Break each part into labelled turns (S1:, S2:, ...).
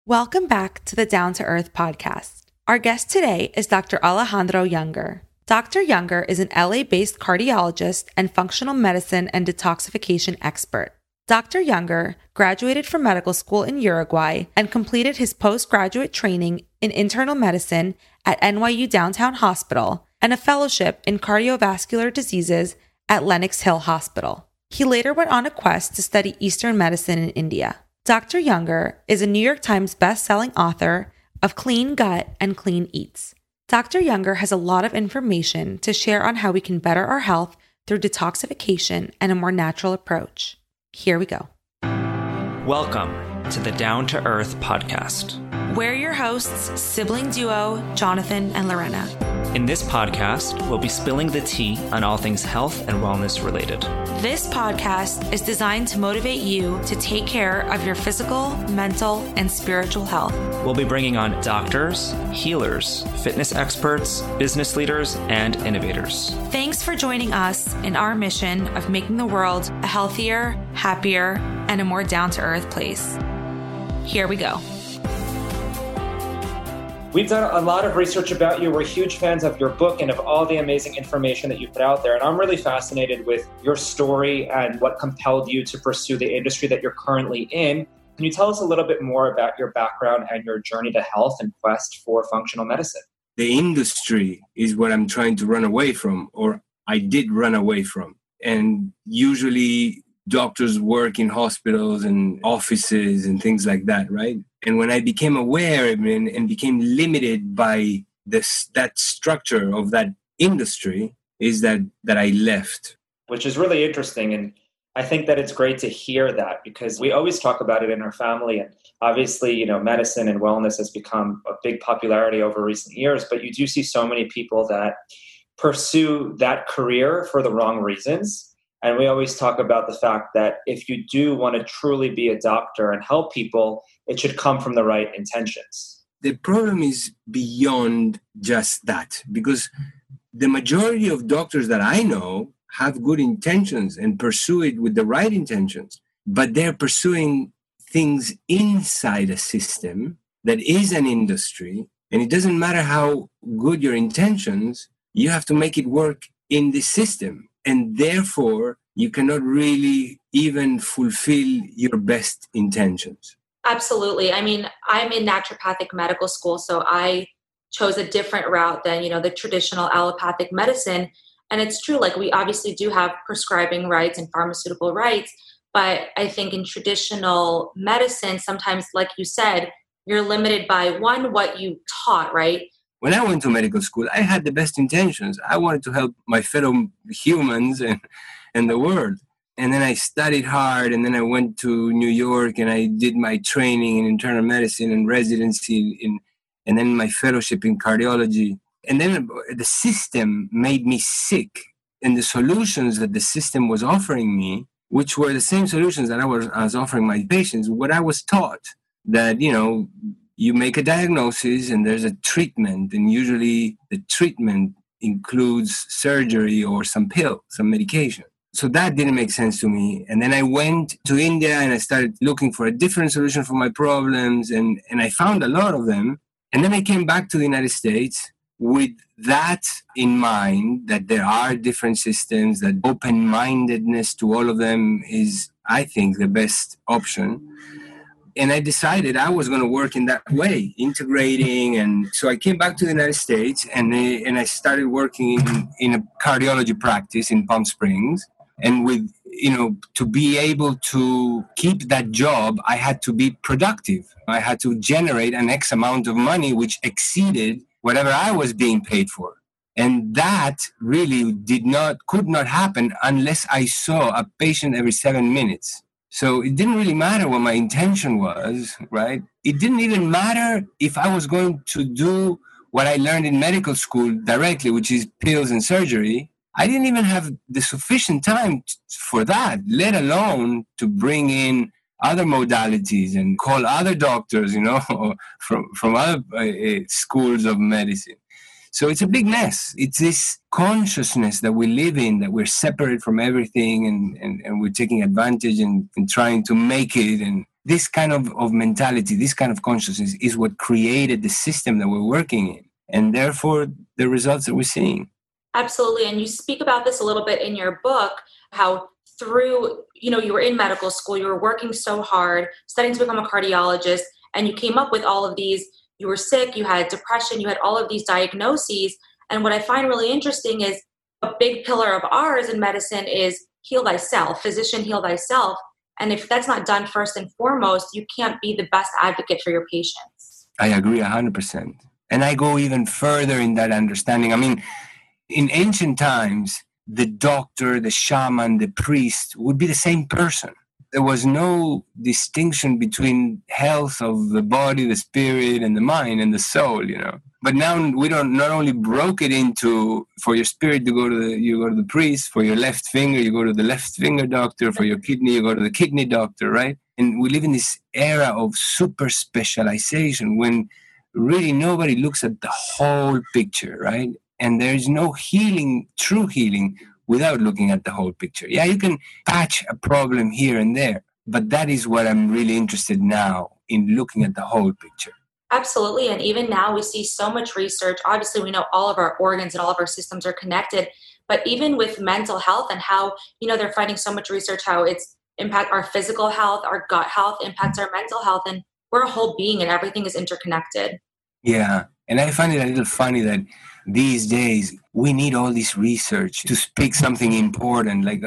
S1: Welcome back to the Down to Earth podcast. Our guest today is Dr. Alejandro Younger. Dr. Younger is an LA-based cardiologist and functional medicine and detoxification expert. Dr. Younger graduated from medical school in Uruguay and completed his postgraduate training in internal medicine at NYU Downtown Hospital and a fellowship in cardiovascular diseases at Lenox Hill Hospital. He later went on a quest to study Eastern medicine in India. Dr. Younger is a New York Times best-selling author of Clean Gut and Clean Eats. Dr. Younger has a lot of information to share on how we can better our health through detoxification and a more natural approach. Here we go.
S2: Welcome to the Down to Earth podcast.
S1: We're your hosts, sibling duo Jonathan and Lorena.
S2: In this podcast, we'll be spilling the tea on all things health and wellness related.
S1: This podcast is designed to motivate you to take care of your physical, mental, and spiritual health.
S2: We'll be bringing on doctors, healers, fitness experts, business leaders, and innovators.
S1: Thanks for joining us in our mission of making the world a healthier, happier, and a more down-to-earth place. Here we go.
S3: We've done a lot of research about you. We're huge fans of your book and of all the amazing information that you put out there. And I'm really fascinated with your story and what compelled you to pursue the industry that you're currently in. Can you tell us a little bit more about your background and your journey to health and quest for functional medicine?
S4: The industry is what I'm trying to run away from, or I did run away from. And usually doctors work in hospitals and offices and things like that, right? And when I became aware of it and became limited by that structure of that industry, is that I left.
S3: Which is really interesting. And I think that it's great to hear that, because we always talk about it in our family. And obviously, medicine and wellness has become a big popularity over recent years, but you do see so many people that pursue that career for the wrong reasons. And we always talk about the fact that if you do want to truly be a doctor and help people, it should come from the right intentions.
S4: The problem is beyond just that, because the majority of doctors that I know have good intentions and pursue it with the right intentions, but they're pursuing things inside a system that is an industry. And it doesn't matter how good your intentions, you have to make it work in the system. And therefore, you cannot really even fulfill your best intentions.
S5: Absolutely. I mean, I'm in naturopathic medical school, so I chose a different route than, the traditional allopathic medicine. And it's true, like we obviously do have prescribing rights and pharmaceutical rights, but I think in traditional medicine, sometimes, like you said, you're limited by what you taught, right?
S4: When I went to medical school, I had the best intentions. I wanted to help my fellow humans and the world. And then I studied hard, and then I went to New York and I did my training in internal medicine and residency and then my fellowship in cardiology. And then the system made me sick. And the solutions that the system was offering me, which were the same solutions that I was offering my patients, what I was taught, that, you make a diagnosis and there's a treatment, and usually the treatment includes surgery or some medication. So that didn't make sense to me. And then I went to India and I started looking for a different solution for my problems, and I found a lot of them. And then I came back to the United States with that in mind, that there are different systems, that open-mindedness to all of them is, I think, the best option. And I decided I was going to work in that way, integrating. And so I came back to the United States and I started working in a cardiology practice in Palm Springs. And with, to be able to keep that job, I had to be productive. I had to generate an X amount of money, which exceeded whatever I was being paid for. And that really could not happen unless I saw a patient every 7 minutes. So it didn't really matter what my intention was, right? It didn't even matter if I was going to do what I learned in medical school directly, which is pills and surgery. I didn't even have the sufficient time for that, let alone to bring in other modalities and call other doctors, from other schools of medicine. So it's a big mess. It's this consciousness that we live in, that we're separate from everything and we're taking advantage and trying to make it. And this kind of mentality, this kind of consciousness is what created the system that we're working in. And therefore, the results that we're seeing.
S5: Absolutely. And you speak about this a little bit in your book, how through, you were in medical school, you were working so hard, studying to become a cardiologist, and you came up with all of these, you were sick, you had depression, you had all of these diagnoses. And what I find really interesting is a big pillar of ours in medicine is heal thyself, physician heal thyself. And if that's not done first and foremost, you can't be the best advocate for your patients.
S4: I agree 100%. And I go even further in that understanding. I mean, in ancient times, the doctor, the shaman, the priest would be the same person. There was no distinction between health of the body, the spirit, and the mind and the soul, But now we don't not only broke it into, for your spirit you go to the priest, for your left finger you go to the left finger doctor, for your kidney you go to the kidney doctor, right? And we live in this era of super specialization when really nobody looks at the whole picture, right? And there is no healing, true healing, without looking at the whole picture. Yeah, you can patch a problem here and there, but that is what I'm really interested now in, looking at the whole picture.
S5: Absolutely. And even now we see so much research. Obviously, we know all of our organs and all of our systems are connected, but even with mental health and how, they're finding so much research, how it's impact our physical health, our gut health, impacts our mental health, and we're a whole being and everything is interconnected.
S4: Yeah. And I find it a little funny that these days we need all this research to speak something important, like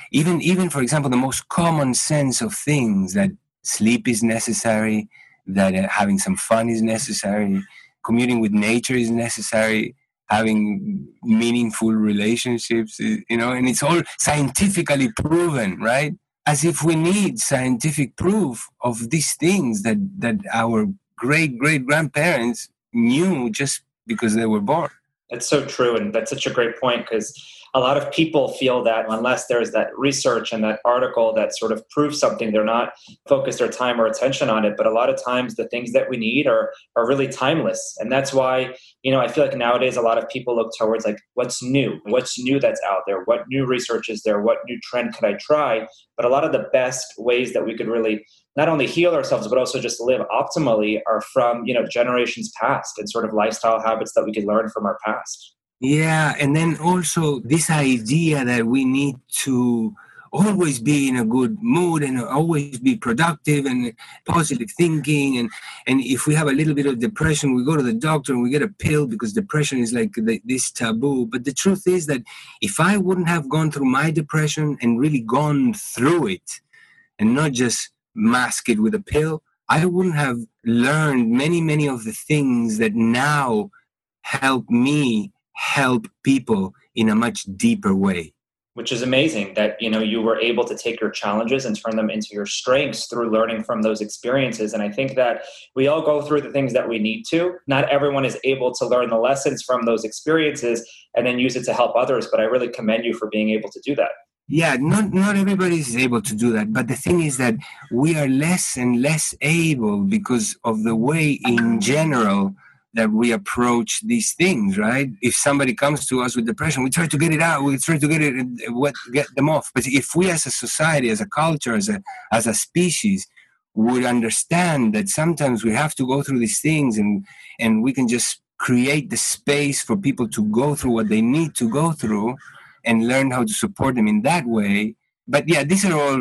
S4: even for example, the most common sense of things, that sleep is necessary, that having some fun is necessary, commuting with nature is necessary, having meaningful relationships, and it's all scientifically proven, right? As if we need scientific proof of these things that our great-great-grandparents knew just because they were born.
S3: It's so true. And that's such a great point, because a lot of people feel that unless there's that research and that article that sort of proves something, they're not focused their time or attention on it. But a lot of times the things that we need are really timeless. And that's why, I feel like nowadays a lot of people look towards like, what's new that's out there? What new research is there? What new trend could I try? But a lot of the best ways that we could really not only heal ourselves, but also just live optimally are from, generations past, and sort of lifestyle habits that we could learn from our past.
S4: Yeah. And then also this idea that we need to always be in a good mood and always be productive and positive thinking. And if we have a little bit of depression, we go to the doctor and we get a pill because depression is like this taboo. But the truth is that if I wouldn't have gone through my depression and really gone through it and not just mask it with a pill, I wouldn't have learned many, many of the things that now help me help people in a much deeper way.
S3: Which is amazing that, you were able to take your challenges and turn them into your strengths through learning from those experiences. And I think that we all go through the things that we need to. Not everyone is able to learn the lessons from those experiences and then use it to help others. But I really commend you for being able to do that.
S4: Yeah, not everybody is able to do that. But the thing is that we are less and less able because of the way in general that we approach these things, right? If somebody comes to us with depression, we try to get it out. We try to get them off. But if we as a society, as a culture, as a species, would understand that sometimes we have to go through these things and we can just create the space for people to go through what they need to go through and learn how to support them in that way. But yeah, these are all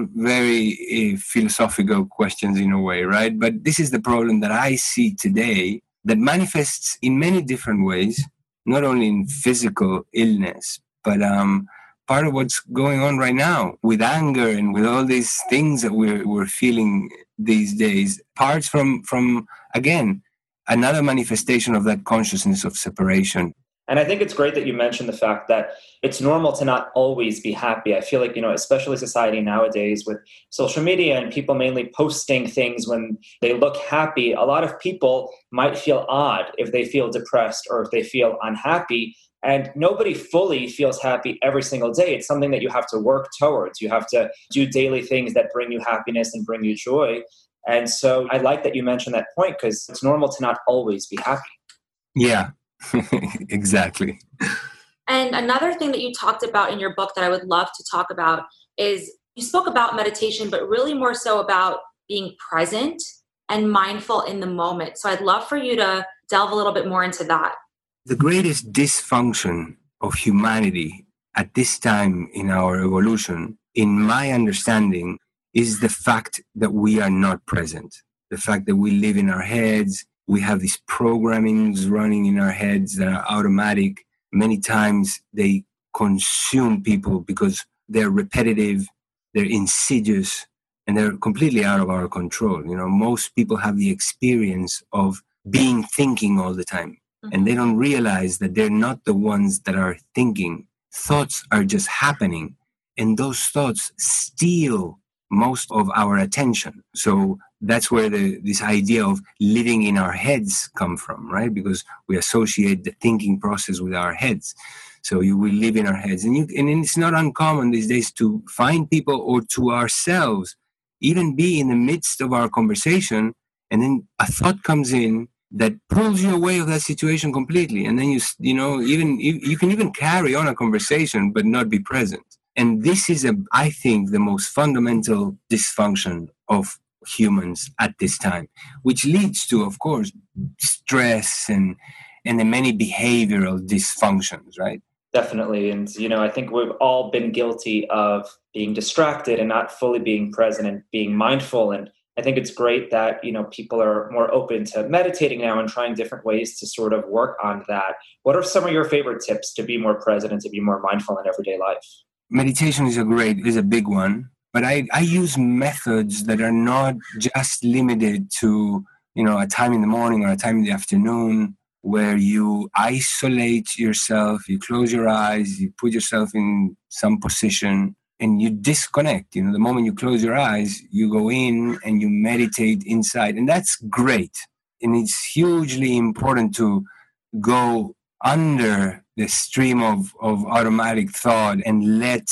S4: very philosophical questions in a way, right? But this is the problem that I see today, that manifests in many different ways, not only in physical illness, but part of what's going on right now with anger and with all these things that we're feeling these days, parts from again, another manifestation of that consciousness of separation.
S3: And I think it's great that you mentioned the fact that it's normal to not always be happy. I feel like, especially society nowadays with social media and people mainly posting things when they look happy, a lot of people might feel odd if they feel depressed or if they feel unhappy. And nobody fully feels happy every single day. It's something that you have to work towards. You have to do daily things that bring you happiness and bring you joy. And so I like that you mentioned that point, because it's normal to not always be happy.
S4: Yeah. Exactly.
S5: And another thing that you talked about in your book that I would love to talk about is you spoke about meditation, but really more so about being present and mindful in the moment. So I'd love for you to delve a little bit more into that.
S4: The greatest dysfunction of humanity at this time in our evolution, in my understanding, is the fact that we are not present. The fact that we live in our heads, we have these programmings running in our heads that are automatic. Many times they consume people because they're repetitive, they're insidious, and they're completely out of our control. Most people have the experience of being thinking all the time, and they don't realize that they're not the ones that are thinking. Thoughts are just happening, and those thoughts steal most of our attention. So that's where this idea of living in our heads come from, right? Because we associate the thinking process with our heads. So we live in our heads. And it's not uncommon these days to find people, or to ourselves, even be in the midst of our conversation, and then a thought comes in that pulls you away of that situation completely. And then you can even carry on a conversation but not be present. And this is, I think, the most fundamental dysfunction of humans at this time, which leads to, of course, stress and the many behavioral dysfunctions, right?
S3: Definitely. And, I think we've all been guilty of being distracted and not fully being present and being mindful. And I think it's great that, people are more open to meditating now and trying different ways to sort of work on that. What are some of your favorite tips to be more present and to be more mindful in everyday life?
S4: Meditation is a big one, but I use methods that are not just limited to, a time in the morning or a time in the afternoon, where you isolate yourself, you close your eyes, you put yourself in some position, and you disconnect. The moment you close your eyes, you go in and you meditate inside. And that's great. And it's hugely important to go under the stream of automatic thought and let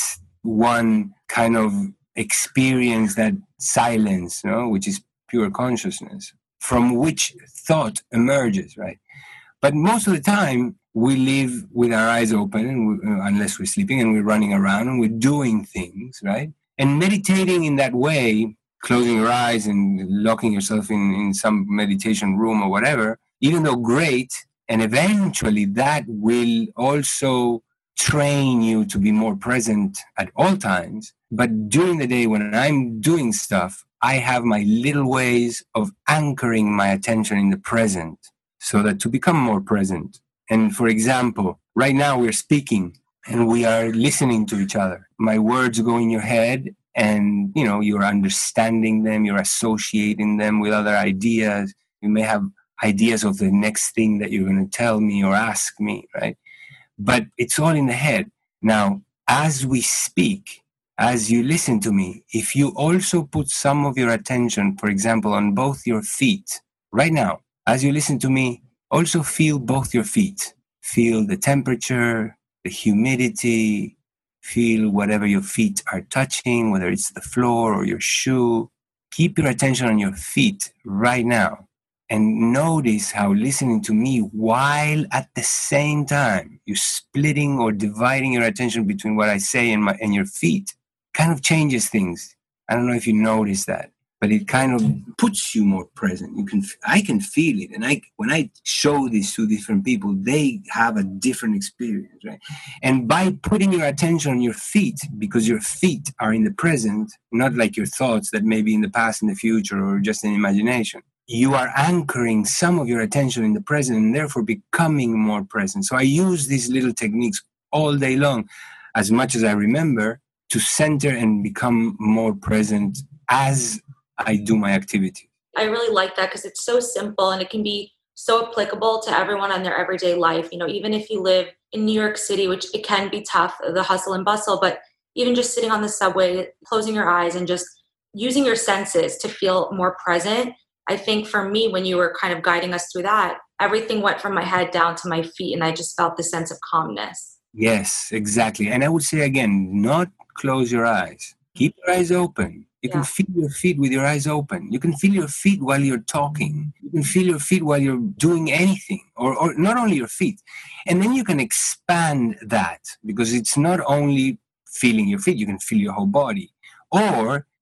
S4: one kind of experience that silence, which is pure consciousness, from which thought emerges, right? But most of the time, we live with our eyes open, unless we're sleeping, and we're running around and we're doing things, right? And meditating in that way, closing your eyes and locking yourself in some meditation room or whatever, even though great, and eventually that will also train you to be more present at all times. But during the day when I'm doing stuff, I have my little ways of anchoring my attention in the present so that to become more present. And for example, right now we're speaking and we are listening to each other. My words go in your head and, you're understanding them, you're associating them with other ideas. You may have ideas of the next thing that you're going to tell me or ask me, right? But it's all in the head. Now, as we speak, as you listen to me, if you also put some of your attention, for example, on both your feet, right now, as you listen to me, also feel both your feet. Feel the temperature, the humidity, feel whatever your feet are touching, whether it's the floor or your shoe. Keep your attention on your feet right now. And notice how listening to me while at the same time you're splitting or dividing your attention between what I say and your feet kind of changes things. I don't know if you notice that, but it kind of puts you more present. I can feel it. And when I show this to different people, they have a different experience, right? And by putting your attention on your feet, because your feet are in the present, not like your thoughts that may be in the past, in the future, or just in imagination, you are anchoring some of your attention in the present and therefore becoming more present. So I use these little techniques all day long, as much as I remember, to center and become more present as I do my activity.
S5: I really like that because it's so simple and it can be so applicable to everyone in their everyday life. Even if you live in New York City, which it can be tough, the hustle and bustle, but even just sitting on the subway, closing your eyes and just using your senses to feel more present. I think for me, when you were kind of guiding us through that, everything went from my head down to my feet and I just felt the sense of calmness.
S4: Yes, exactly. And I would say again, not close your eyes. Keep your eyes open. You can feel your feet with your eyes open. You can feel your feet while you're talking. You can feel your feet while you're doing anything, or not only your feet. And then you can expand that because it's not only feeling your feet, you can feel your whole body. Or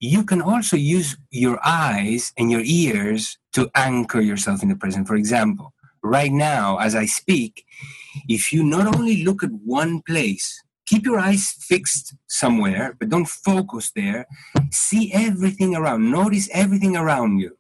S4: you can also use your eyes and your ears to anchor yourself in the present. For example, right now, as I speak, if you not only look at one place, keep your eyes fixed somewhere, but don't focus there. See everything around. Notice everything around you.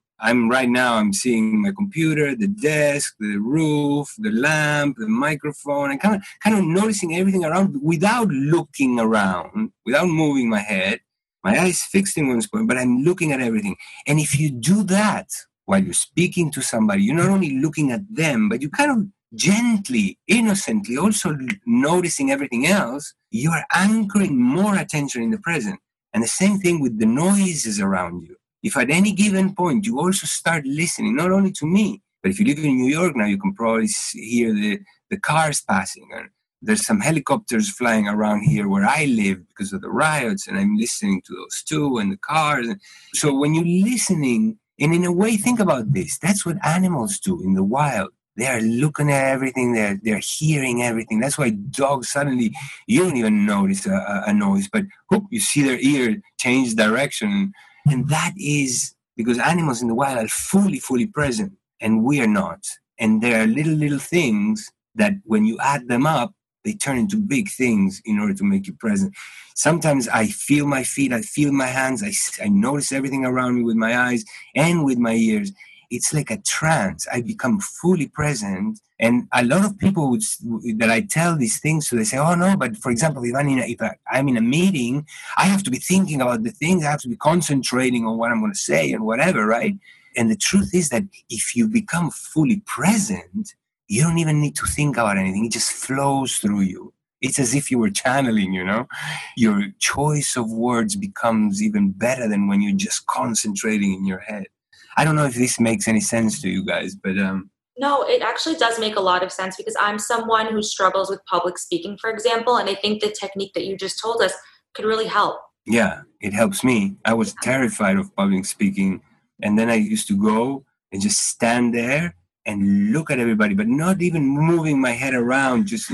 S4: I'm seeing my computer, the desk, the roof, the lamp, the microphone, and kind of noticing everything around without looking around, without moving my head. My eyes fixed in one spot, but I'm looking at everything. And if you do that while you're speaking to somebody, you're not only looking at them, but you kind of gently, innocently, also noticing everything else, you are anchoring more attention in the present. And the same thing with the noises around you. If at any given point you also start listening, not only to me, but if you live in New York now, you can probably hear the cars passing. Or there's some helicopters flying around here where I live because of the riots, and I'm listening to those too, and the cars. So when you're listening, and in a way, think about this, that's what animals do in the wild. They are looking at everything, they're hearing everything. That's why dogs suddenly, you don't even notice a noise, but whoop, you see their ear change direction. And that is because animals in the wild are fully present, and we are not. And there are little things that when you add them up, they turn into big things in order to make you present. Sometimes I feel my feet, I feel my hands, I notice everything around me with my eyes and with my ears. It's like a trance. I become fully present. And a lot of people that I tell these things to, they say, oh no, but for example, if I'm in a meeting, I have to be thinking about the things, I have to be concentrating on what I'm going to say and whatever, right? And the truth is that if you become fully present, you don't even need to think about anything. It just flows through you. It's as if you were channeling, Your choice of words becomes even better than when you're just concentrating in your head. I don't know if this makes any sense to you guys, but...
S5: No, it actually does make a lot of sense because I'm someone who struggles with public speaking, for example, and I think the technique that you just told us could really help.
S4: Yeah, it helps me. I was terrified of public speaking, and then I used to go and just stand there and look at everybody, but not even moving my head around, just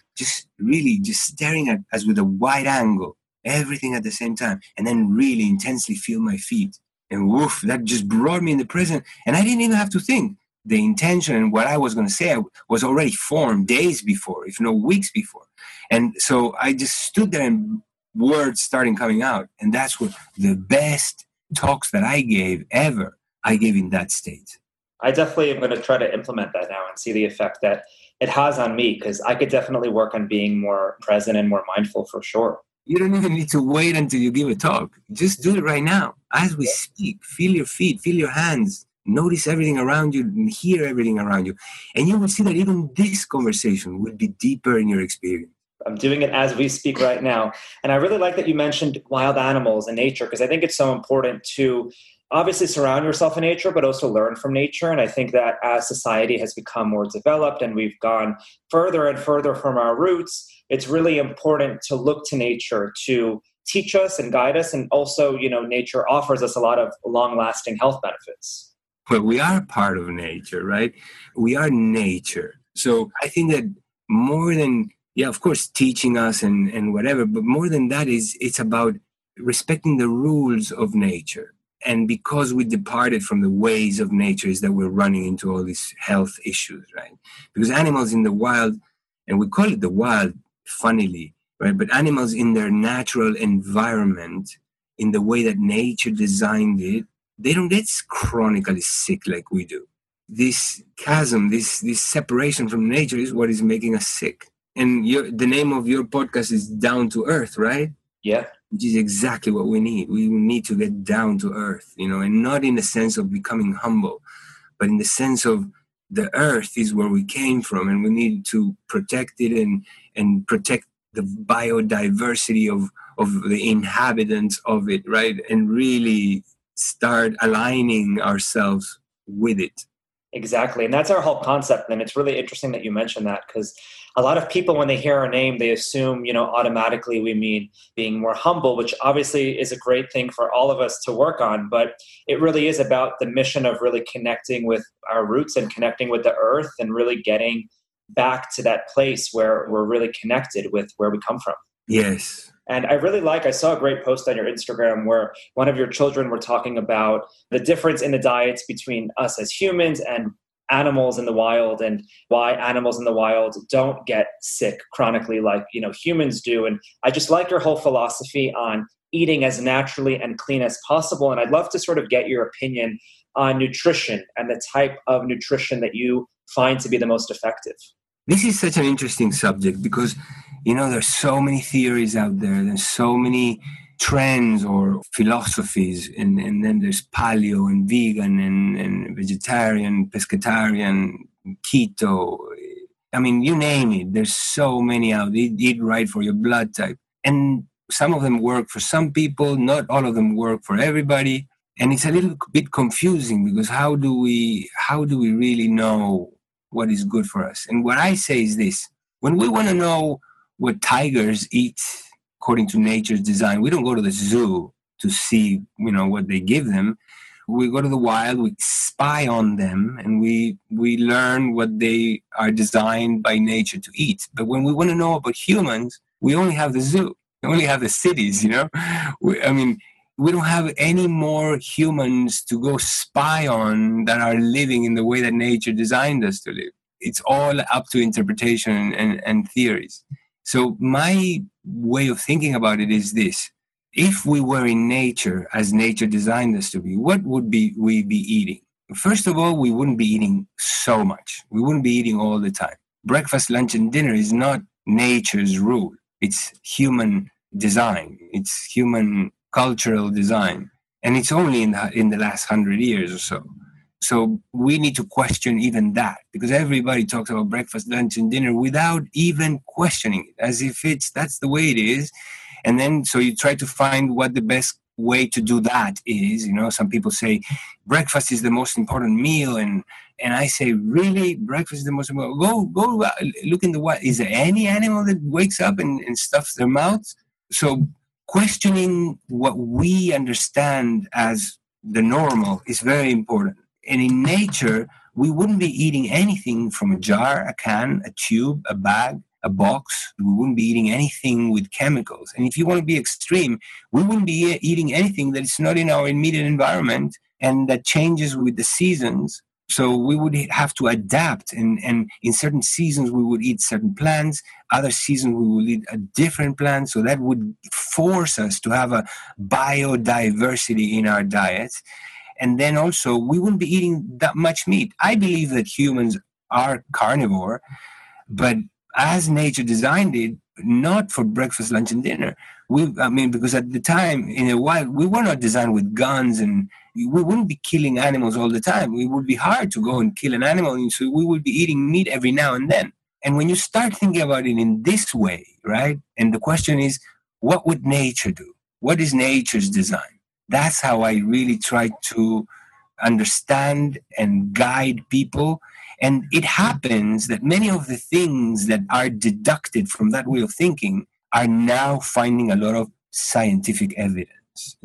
S4: really just staring at us with a wide angle, everything at the same time, and then really intensely feel my feet. And woof, that just brought me in the present. And I didn't even have to think. The intention and what I was going to say was already formed days before, if not weeks before. And so I just stood there and words started coming out. And that's what the best talks that I gave ever, I gave in that state.
S3: I definitely am going to try to implement that now and see the effect that it has on me, because I could definitely work on being more present and more mindful for sure.
S4: You don't even need to wait until you give a talk. Just do it right now. As we speak, feel your feet, feel your hands, notice everything around you, and hear everything around you. And you will see that even this conversation will be deeper in your experience.
S3: I'm doing it as we speak right now. And I really like that you mentioned wild animals and nature, because I think it's so important to obviously surround yourself in nature, but also learn from nature. And I think that as society has become more developed and we've gone further and further from our roots, it's really important to look to nature to teach us and guide us. And also, nature offers us a lot of long-lasting health benefits.
S4: Well, we are part of nature, right? We are nature. So I think that more than, of course, teaching us and whatever, but more than that it's about respecting the rules of nature. And because we departed from the ways of nature is that we're running into all these health issues, right? Because animals in the wild, and we call it the wild, funnily, right? But animals in their natural environment, in the way that nature designed it, they don't get chronically sick like we do. This chasm, this separation from nature is what is making us sick. And the name of your podcast is Down to Earth, right?
S3: Yeah.
S4: Which is exactly what we need. We need to get down to earth, and not in the sense of becoming humble, but in the sense of the earth is where we came from, and we need to protect it and protect the biodiversity of the inhabitants of it, right? And really start aligning ourselves with it.
S3: Exactly. And that's our whole concept. And it's really interesting that you mentioned that, because a lot of people, when they hear our name, they assume, automatically we mean being more humble, which obviously is a great thing for all of us to work on. But it really is about the mission of really connecting with our roots and connecting with the earth and really getting back to that place where we're really connected with where we come from.
S4: Yes.
S3: And I saw a great post on your Instagram where one of your children were talking about the difference in the diets between us as humans and animals in the wild, and why animals in the wild don't get sick chronically like, humans do. And I just like your whole philosophy on eating as naturally and clean as possible. And I'd love to sort of get your opinion on nutrition and the type of nutrition that you find to be the most effective.
S4: This is such an interesting subject because, there's so many theories out there. There's so many trends or philosophies. And then there's paleo and vegan and vegetarian, pescatarian, keto. I mean, you name it. There's so many out there. Eat right for your blood type. And some of them work for some people. Not all of them work for everybody. And it's a little bit confusing because how do we really know what is good for us? And what I say is this: when we want to know what tigers eat according to nature's design, we don't go to the zoo to see, what they give them. We go to the wild, we spy on them, and we learn what they are designed by nature to eat. But when we want to know about humans, we only have the zoo. We only have the cities, we don't have any more humans to go spy on that are living in the way that nature designed us to live. It's all up to interpretation and theories. So my way of thinking about it is this: if we were in nature as nature designed us to be, what would we be eating? First of all, we wouldn't be eating so much. We wouldn't be eating all the time. Breakfast, lunch, and dinner is not nature's rule. It's human design. It's human cultural design. And it's only in the last 100 years or so. So we need to question even that, because everybody talks about breakfast, lunch, and dinner without even questioning it, as if that's the way it is. And then so you try to find what the best way to do that is. Some people say breakfast is the most important meal, and I say, really, breakfast is the most important? Go look in the wild. Is there any animal that wakes up and stuffs their mouths? So questioning what we understand as the normal is very important. And in nature, we wouldn't be eating anything from a jar, a can, a tube, a bag, a box. We wouldn't be eating anything with chemicals. And if you want to be extreme, we wouldn't be eating anything that is not in our immediate environment and that changes with the seasons. So we would have to adapt. And in certain seasons, we would eat certain plants. Other seasons, we would eat a different plant. So that would force us to have a biodiversity in our diets. And then also, we wouldn't be eating that much meat. I believe that humans are carnivore, but as nature designed it, not for breakfast, lunch, and dinner. Because at the time, in the wild, we were not designed with guns, and we wouldn't be killing animals all the time. It would be hard to go and kill an animal, and so we would be eating meat every now and then. And when you start thinking about it in this way, right, and the question is, what would nature do? What is nature's design? That's how I really try to understand and guide people. And it happens that many of the things that are deducted from that way of thinking are now finding a lot of scientific evidence,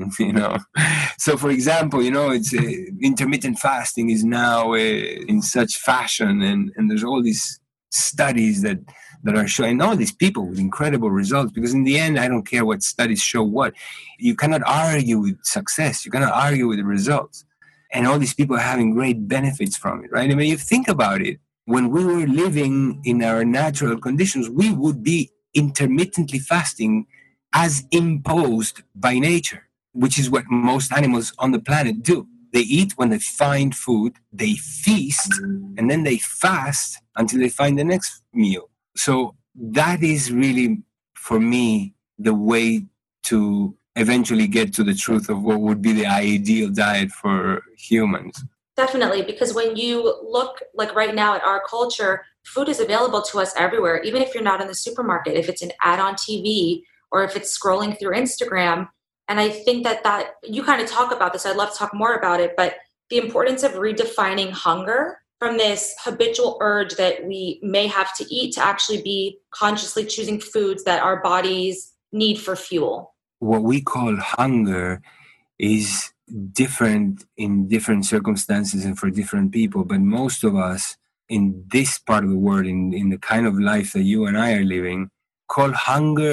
S4: So, for example, it's intermittent fasting is now in such fashion, and there's all these studies that are showing all these people with incredible results, because in the end, I don't care what studies show what. You cannot argue with success. You cannot argue with the results. And all these people are having great benefits from it, right? You think about it. When we were living in our natural conditions, we would be intermittently fasting as imposed by nature, which is what most animals on the planet do. They eat when they find food, they feast, and then they fast until they find the next meal. So that is really, for me, the way to eventually get to the truth of what would be the ideal diet for humans.
S5: Definitely, because when you look like right now at our culture, food is available to us everywhere, even if you're not in the supermarket, if it's an ad on TV or if it's scrolling through Instagram. And I think that you kind of talk about this. I'd love to talk more about it, but the importance of redefining hunger from this habitual urge that we may have to eat to actually be consciously choosing foods that our bodies need for fuel.
S4: What we call hunger is different in different circumstances and for different people. But most of us in this part of the world, in the kind of life that you and I are living, call hunger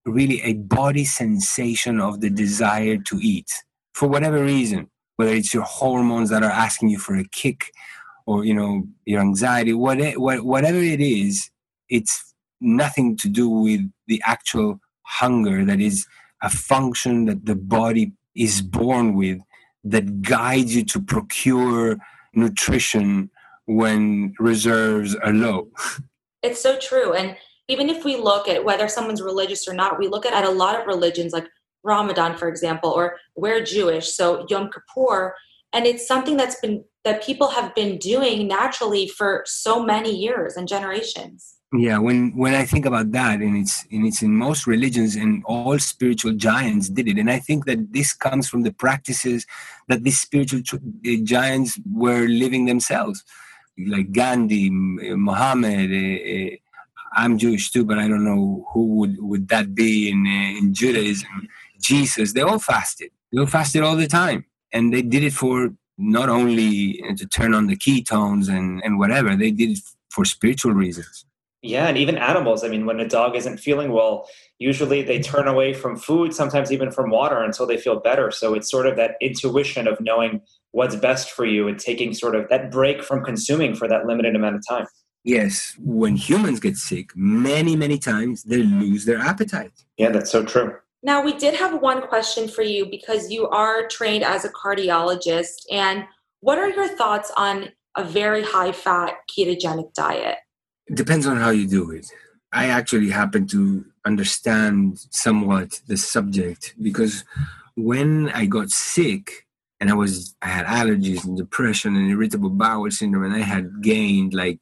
S4: really a body sensation of the desire to eat for whatever reason, whether it's your hormones that are asking you for a kick or, your anxiety, whatever it is, it's nothing to do with the actual hunger that is a function that the body is born with that guides you to procure nutrition when reserves are low.
S5: It's so true. And even if we look at whether someone's religious or not, we look at a lot of religions like Ramadan, for example, or we're Jewish, so Yom Kippur, and it's something that people have been doing naturally for so many years and generations.
S4: Yeah, when I think about that, and it's in most religions, and all spiritual giants did it, and I think that this comes from the practices that these spiritual giants were living themselves, like Gandhi, Muhammad. I'm Jewish too, but I don't know who would that be in Judaism. Jesus, they all fasted. They all fasted all the time, and they did it for not only to turn on the ketones and whatever. They did it for spiritual reasons.
S3: Yeah, and even animals. I mean, when a dog isn't feeling well, usually they turn away from food, sometimes even from water, until they feel better. So it's sort of that intuition of knowing what's best for you and taking sort of that break from consuming for that limited amount of time.
S4: Yes, when humans get sick, many, many times they lose their appetite.
S3: Yeah, that's so true.
S5: Now, we did have one question for you because you are trained as a cardiologist. And what are your thoughts on a very high-fat ketogenic diet?
S4: It depends on how you do it. I actually happen to understand somewhat the subject because when I got sick and I had allergies and depression and irritable bowel syndrome, and I had gained like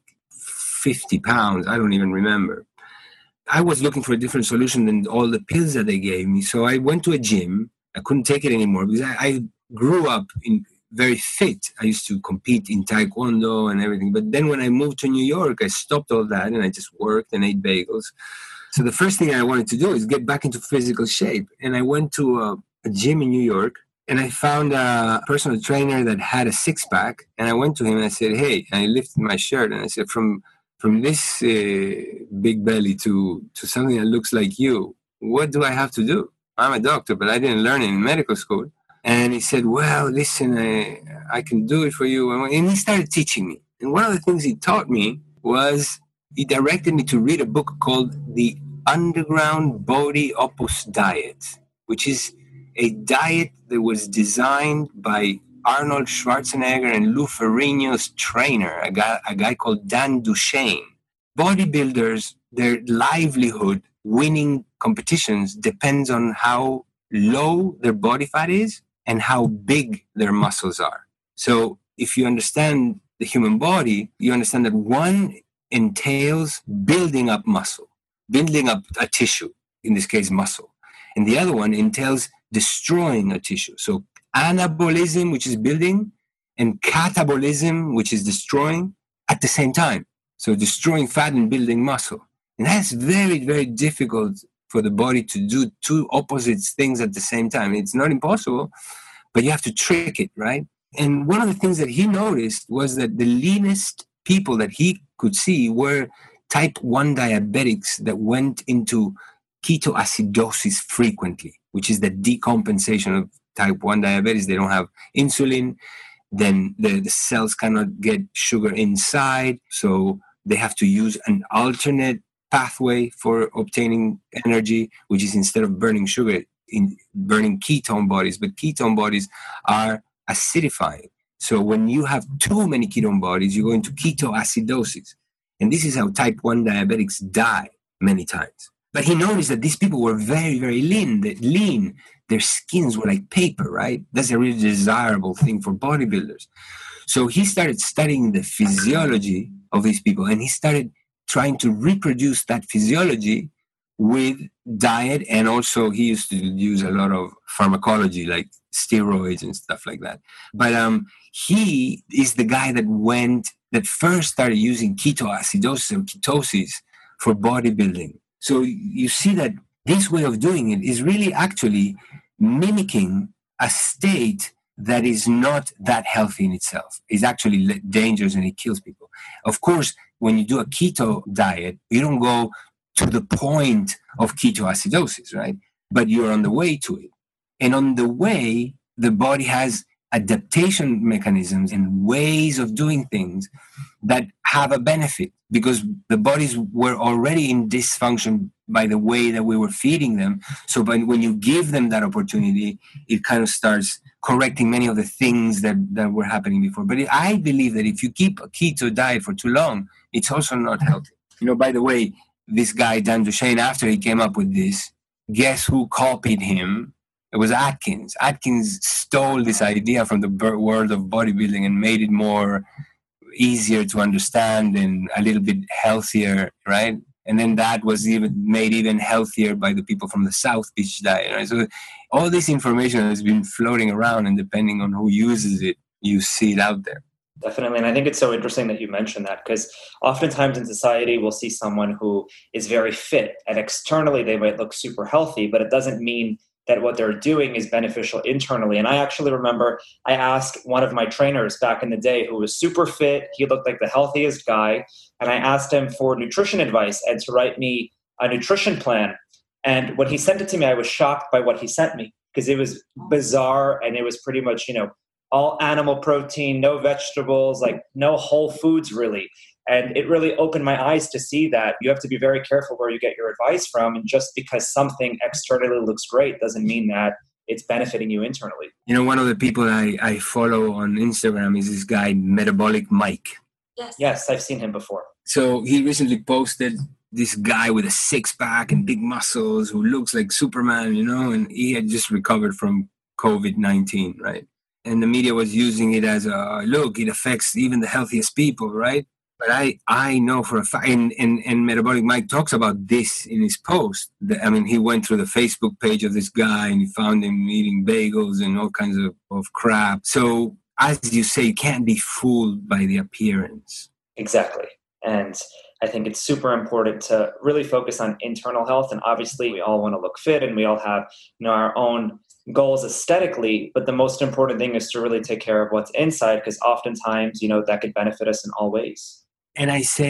S4: 50 pounds, I don't even remember. I was looking for a different solution than all the pills that they gave me. So I went to a gym. I couldn't take it anymore because I grew up very fit. I used to compete in Taekwondo and everything. But then when I moved to New York, I stopped all that and I just worked and ate bagels. So the first thing I wanted to do is get back into physical shape. And I went to a gym in New York and I found a personal trainer that had a six-pack. And I went to him and I said, hey, and I lifted my shirt and I said, from this big belly to something that looks like you, what do I have to do? I'm a doctor, but I didn't learn it in medical school. And he said, well, listen, I can do it for you. And he started teaching me. And one of the things he taught me was he directed me to read a book called The Underground Body Opus Diet, which is a diet that was designed by Arnold Schwarzenegger and Lou Ferrigno's trainer, a guy called Dan Duchaine. Bodybuilders, their livelihood, winning competitions, depends on how low their body fat is and how big their muscles are. So if you understand the human body, you understand that one entails building up muscle, building up a tissue, in this case muscle. And the other one entails destroying a tissue. So anabolism, which is building, and catabolism, which is destroying at the same time. So destroying fat and building muscle. And that's very, very difficult for the body to do two opposite things at the same time. It's not impossible, but you have to trick it, right? And one of the things that he noticed was that the leanest people that he could see were type 1 diabetics that went into ketoacidosis frequently, which is the decompensation of type 1 diabetes. They don't have insulin, then the cells cannot get sugar inside, so they have to use an alternate pathway for obtaining energy, which is instead of burning sugar, in burning ketone bodies. But ketone bodies are acidifying. So when you have too many ketone bodies, you go into ketoacidosis. And this is how type 1 diabetics die many times. But he noticed that these people were very, very lean. Their skins were like paper, right? That's a really desirable thing for bodybuilders. So he started studying the physiology of these people, and he started trying to reproduce that physiology with diet. And also he used to use a lot of pharmacology, like steroids and stuff like that. But he is the guy that first started using ketoacidosis or ketosis for bodybuilding. So you see that this way of doing it is really actually mimicking a state that is not that healthy in itself. It's actually dangerous and it kills people. Of course, when you do a keto diet, you don't go to the point of ketoacidosis, right? But you're on the way to it. And on the way, the body has adaptation mechanisms and ways of doing things that have a benefit, because the bodies were already in dysfunction by the way that we were feeding them. So when you give them that opportunity, it kind of starts correcting many of the things that were happening before. But I believe that if you keep a keto diet for too long, it's also not healthy. By the way, this guy, Dan Duchaine, after he came up with this, guess who copied him? It was Atkins. Atkins stole this idea from the world of bodybuilding and made it more easier to understand and a little bit healthier, right? And then that was made even healthier by the people from the South Beach diet, right? So all this information has been floating around, and depending on who uses it, you see it out there.
S3: Definitely. And I think it's so interesting that you mentioned that, because oftentimes in society, we'll see someone who is very fit and externally they might look super healthy, but it doesn't mean that what they're doing is beneficial internally. And I actually remember I asked one of my trainers back in the day who was super fit. He looked like the healthiest guy. And I asked him for nutrition advice and to write me a nutrition plan. And when he sent it to me, I was shocked by what he sent me, because it was bizarre. And it was pretty much, all animal protein, no vegetables, like no whole foods really. And it really opened my eyes to see that you have to be very careful where you get your advice from. And just because something externally looks great doesn't mean that it's benefiting you internally.
S4: One of the people I follow on Instagram is this guy, Metabolic Mike.
S3: Yes, I've seen him before.
S4: So he recently posted this guy with a six-pack and big muscles who looks like Superman, and he had just recovered from COVID-19, right? And the media was using it as look, it affects even the healthiest people, right? But I know for a fact, and Metabolic Mike talks about this in his post. He went through the Facebook page of this guy and he found him eating bagels and all kinds of crap. So as you say, you can't be fooled by the appearance.
S3: Exactly. And I think it's super important to really focus on internal health. And obviously we all want to look fit and we all have, our own goals aesthetically, but the most important thing is to really take care of what's inside, because oftentimes, that could benefit us in all ways.
S4: And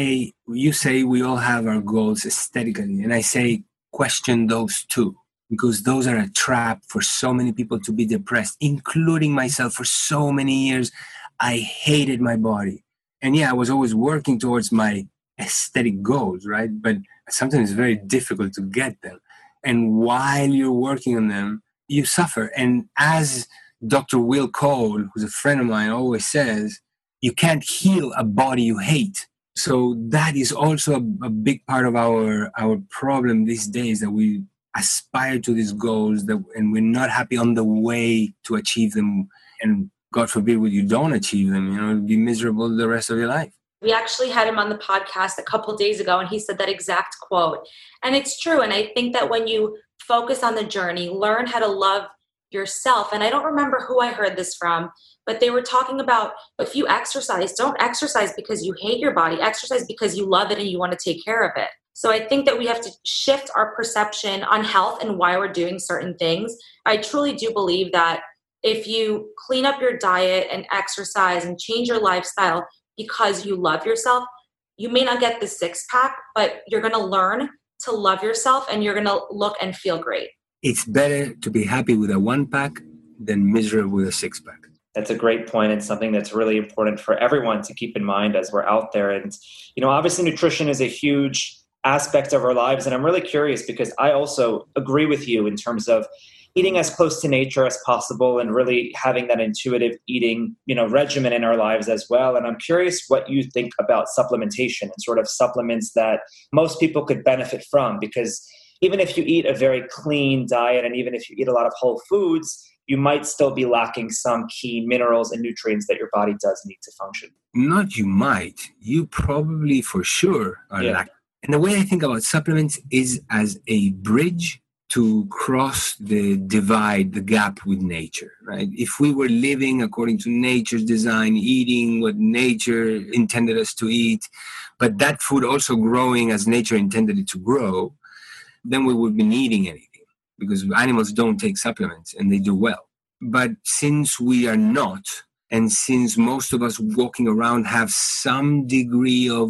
S4: you say we all have our goals aesthetically, and I say question those too, because those are a trap for so many people to be depressed, including myself. For so many years, I hated my body. And I was always working towards my aesthetic goals, right? But sometimes it's very difficult to get them. And while you're working on them, you suffer. And as Dr. Will Cole, who's a friend of mine, always says, you can't heal a body you hate. So that is also a big part of our problem these days, that we aspire to these goals and we're not happy on the way to achieve them. And God forbid you don't achieve them, you'll be miserable the rest of your life.
S5: We actually had him on the podcast a couple of days ago, and he said that exact quote. And it's true. And I think that when you focus on the journey, learn how to love yourself. And I don't remember who I heard this from, but they were talking about, if you exercise, don't exercise because you hate your body. Exercise because you love it and you want to take care of it. So I think that we have to shift our perception on health and why we're doing certain things. I truly do believe that if you clean up your diet and exercise and change your lifestyle because you love yourself, you may not get the six-pack, but you're going to learn to love yourself and you're going to look and feel great.
S4: It's better to be happy with a one-pack than miserable with a six-pack.
S3: That's a great point, and something that's really important for everyone to keep in mind as we're out there. And, obviously nutrition is a huge aspect of our lives. And I'm really curious, because I also agree with you in terms of eating as close to nature as possible and really having that intuitive eating, regimen in our lives as well. And I'm curious what you think about supplementation and sort of supplements that most people could benefit from, because even if you eat a very clean diet and even if you eat a lot of whole foods, you might still be lacking some key minerals and nutrients that your body does need to function.
S4: Not you might. You probably for sure are lacking. And the way I think about supplements is as a bridge to cross the divide, the gap with nature, right? If we were living according to nature's design, eating what nature intended us to eat, but that food also growing as nature intended it to grow, then we would be needing anything, because animals don't take supplements and they do well. But since we are not, and since most of us walking around have some degree of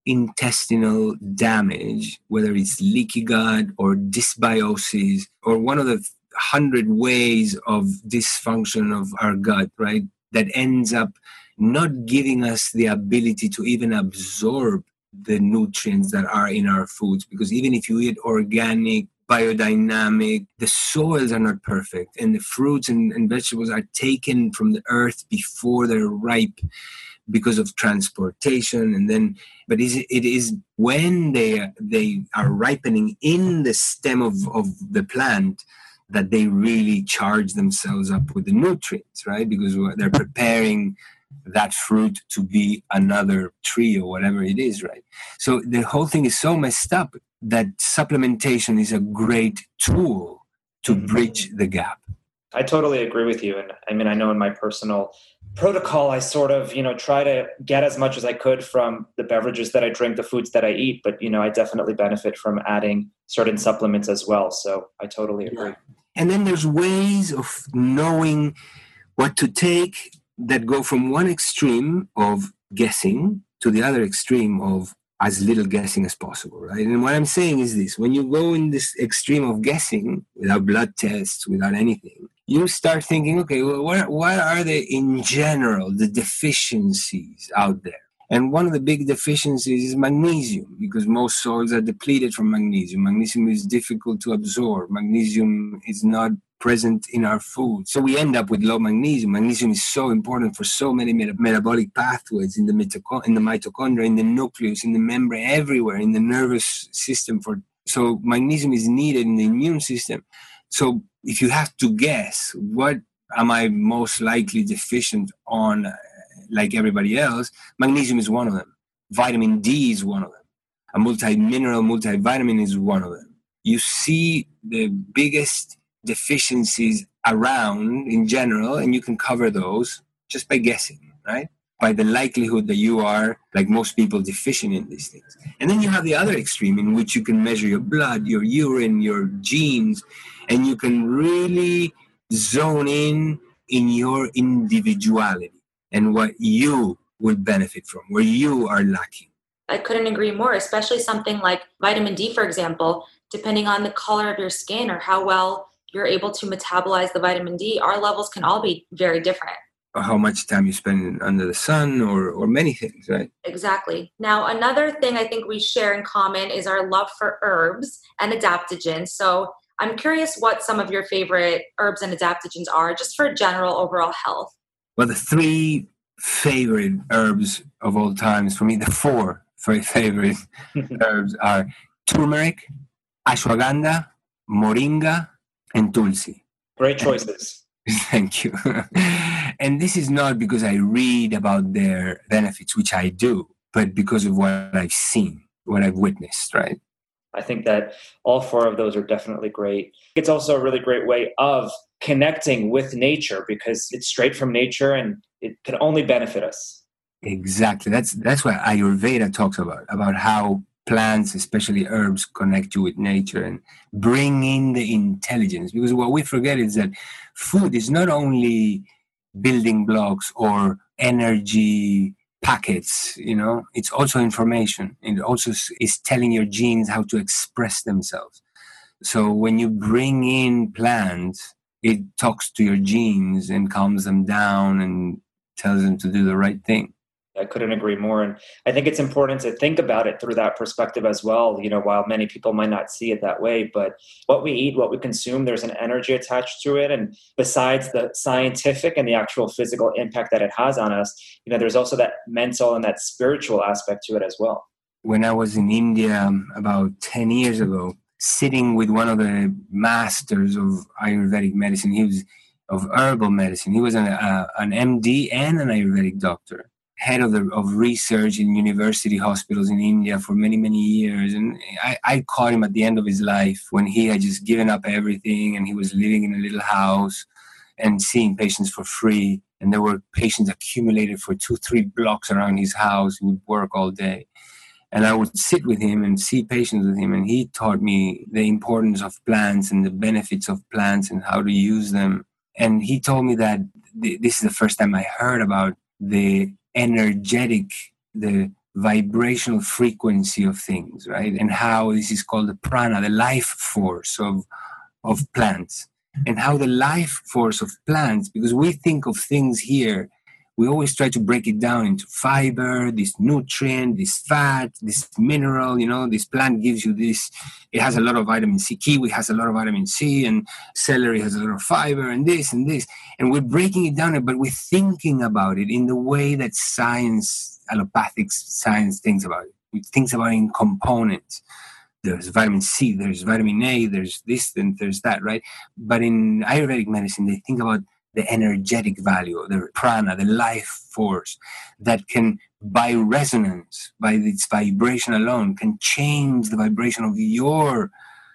S4: intestinal damage, whether it's leaky gut or dysbiosis or one of the 100 ways of dysfunction of our gut, right? That ends up not giving us the ability to even absorb the nutrients that are in our foods. Because even if you eat organic, biodynamic, the soils are not perfect. And the fruits and vegetables are taken from the earth before they're ripe because of transportation. And then, but it is when they are ripening in the stem of the plant that they really charge themselves up with the nutrients, right? Because they're preparing that fruit to be another tree or whatever it is, right? So the whole thing is so messed up that supplementation is a great tool to bridge the gap.
S3: I totally agree with you. And I mean, I know in my personal protocol, I sort of, try to get as much as I could from the beverages that I drink, the foods that I eat, but, I definitely benefit from adding certain supplements as well. So I totally agree.
S4: Yeah. And then there's ways of knowing what to take that go from one extreme of guessing to the other extreme of as little guessing as possible, right? And what I'm saying is this: when you go in this extreme of guessing without blood tests, without anything, you start thinking, okay, well, what are in general the deficiencies out there? And one of the big deficiencies is magnesium, because most soils are depleted from magnesium. Magnesium is difficult to absorb. Magnesium is not present in our food. So we end up with low magnesium. Magnesium is so important for so many metabolic pathways in the mitochondria, in the nucleus, in the membrane, everywhere, in the nervous system. So magnesium is needed in the immune system. So if you have to guess, what am I most likely deficient on, like everybody else, magnesium is one of them. Vitamin D is one of them. A multi-mineral, multivitamin is one of them. You see the biggest deficiencies around in general, and you can cover those just by guessing, right? By the likelihood that you are, like most people, deficient in these things. And then you have the other extreme in which you can measure your blood, your urine, your genes, and you can really zone in your individuality and what you would benefit from, where you are lacking.
S5: I couldn't agree more, especially something like vitamin D, for example. Depending on the color of your skin or how well you're able to metabolize the vitamin D, our levels can all be very different.
S4: Or how much time you spend under the sun or many things, right?
S5: Exactly. Now, another thing I think we share in common is our love for herbs and adaptogens. So I'm curious what some of your favorite herbs and adaptogens are, just for general overall health.
S4: Well, the 3 favorite herbs of all times, for me, the 4 favorite herbs are turmeric, ashwagandha, moringa, and tulsi.
S3: Great choices.
S4: Thank you. And this is not because I read about their benefits, which I do, but because of what I've seen, what I've witnessed, right?
S3: I think that all 4 of those are definitely great. It's also a really great way of connecting with nature because it's straight from nature and it can only benefit us.
S4: Exactly. That's what Ayurveda talks about how plants, especially herbs, connect you with nature and bring in the intelligence. Because what we forget is that food is not only building blocks or energy packets, it's also information. It also is telling your genes how to express themselves. So when you bring in plants, it talks to your genes and calms them down and tells them to do the right thing.
S3: I couldn't agree more. And I think it's important to think about it through that perspective as well. While many people might not see it that way, but what we eat, what we consume, there's an energy attached to it. And besides the scientific and the actual physical impact that it has on us, there's also that mental and that spiritual aspect to it as well.
S4: When I was in India about 10 years ago, sitting with one of the masters of Ayurvedic medicine, he was of herbal medicine. He was an MD and an Ayurvedic doctor. Head of research in university hospitals in India for many, many years. And I caught him at the end of his life when he had just given up everything and he was living in a little house and seeing patients for free. And there were patients accumulated for 2-3 blocks around his house. He would work all day. And I would sit with him and see patients with him. And he taught me the importance of plants and the benefits of plants and how to use them. And he told me that this is the first time I heard about the energetic, the vibrational frequency of things, right? And how this is called the prana, the life force of plants. And how the life force of plants, because we think of things here, we always try to break it down into fiber, this nutrient, this fat, this mineral, this plant gives you this. It has a lot of vitamin C. Kiwi has a lot of vitamin C, and celery has a lot of fiber, and this and this. And we're breaking it down, but we're thinking about it in the way that science, allopathic science, thinks about it. It thinks about it in components. There's vitamin C, there's vitamin A, there's this, and there's that, right? But in Ayurvedic medicine, they think about the energetic value, the prana, the life force that can, by resonance, by its vibration alone, can change the vibration of your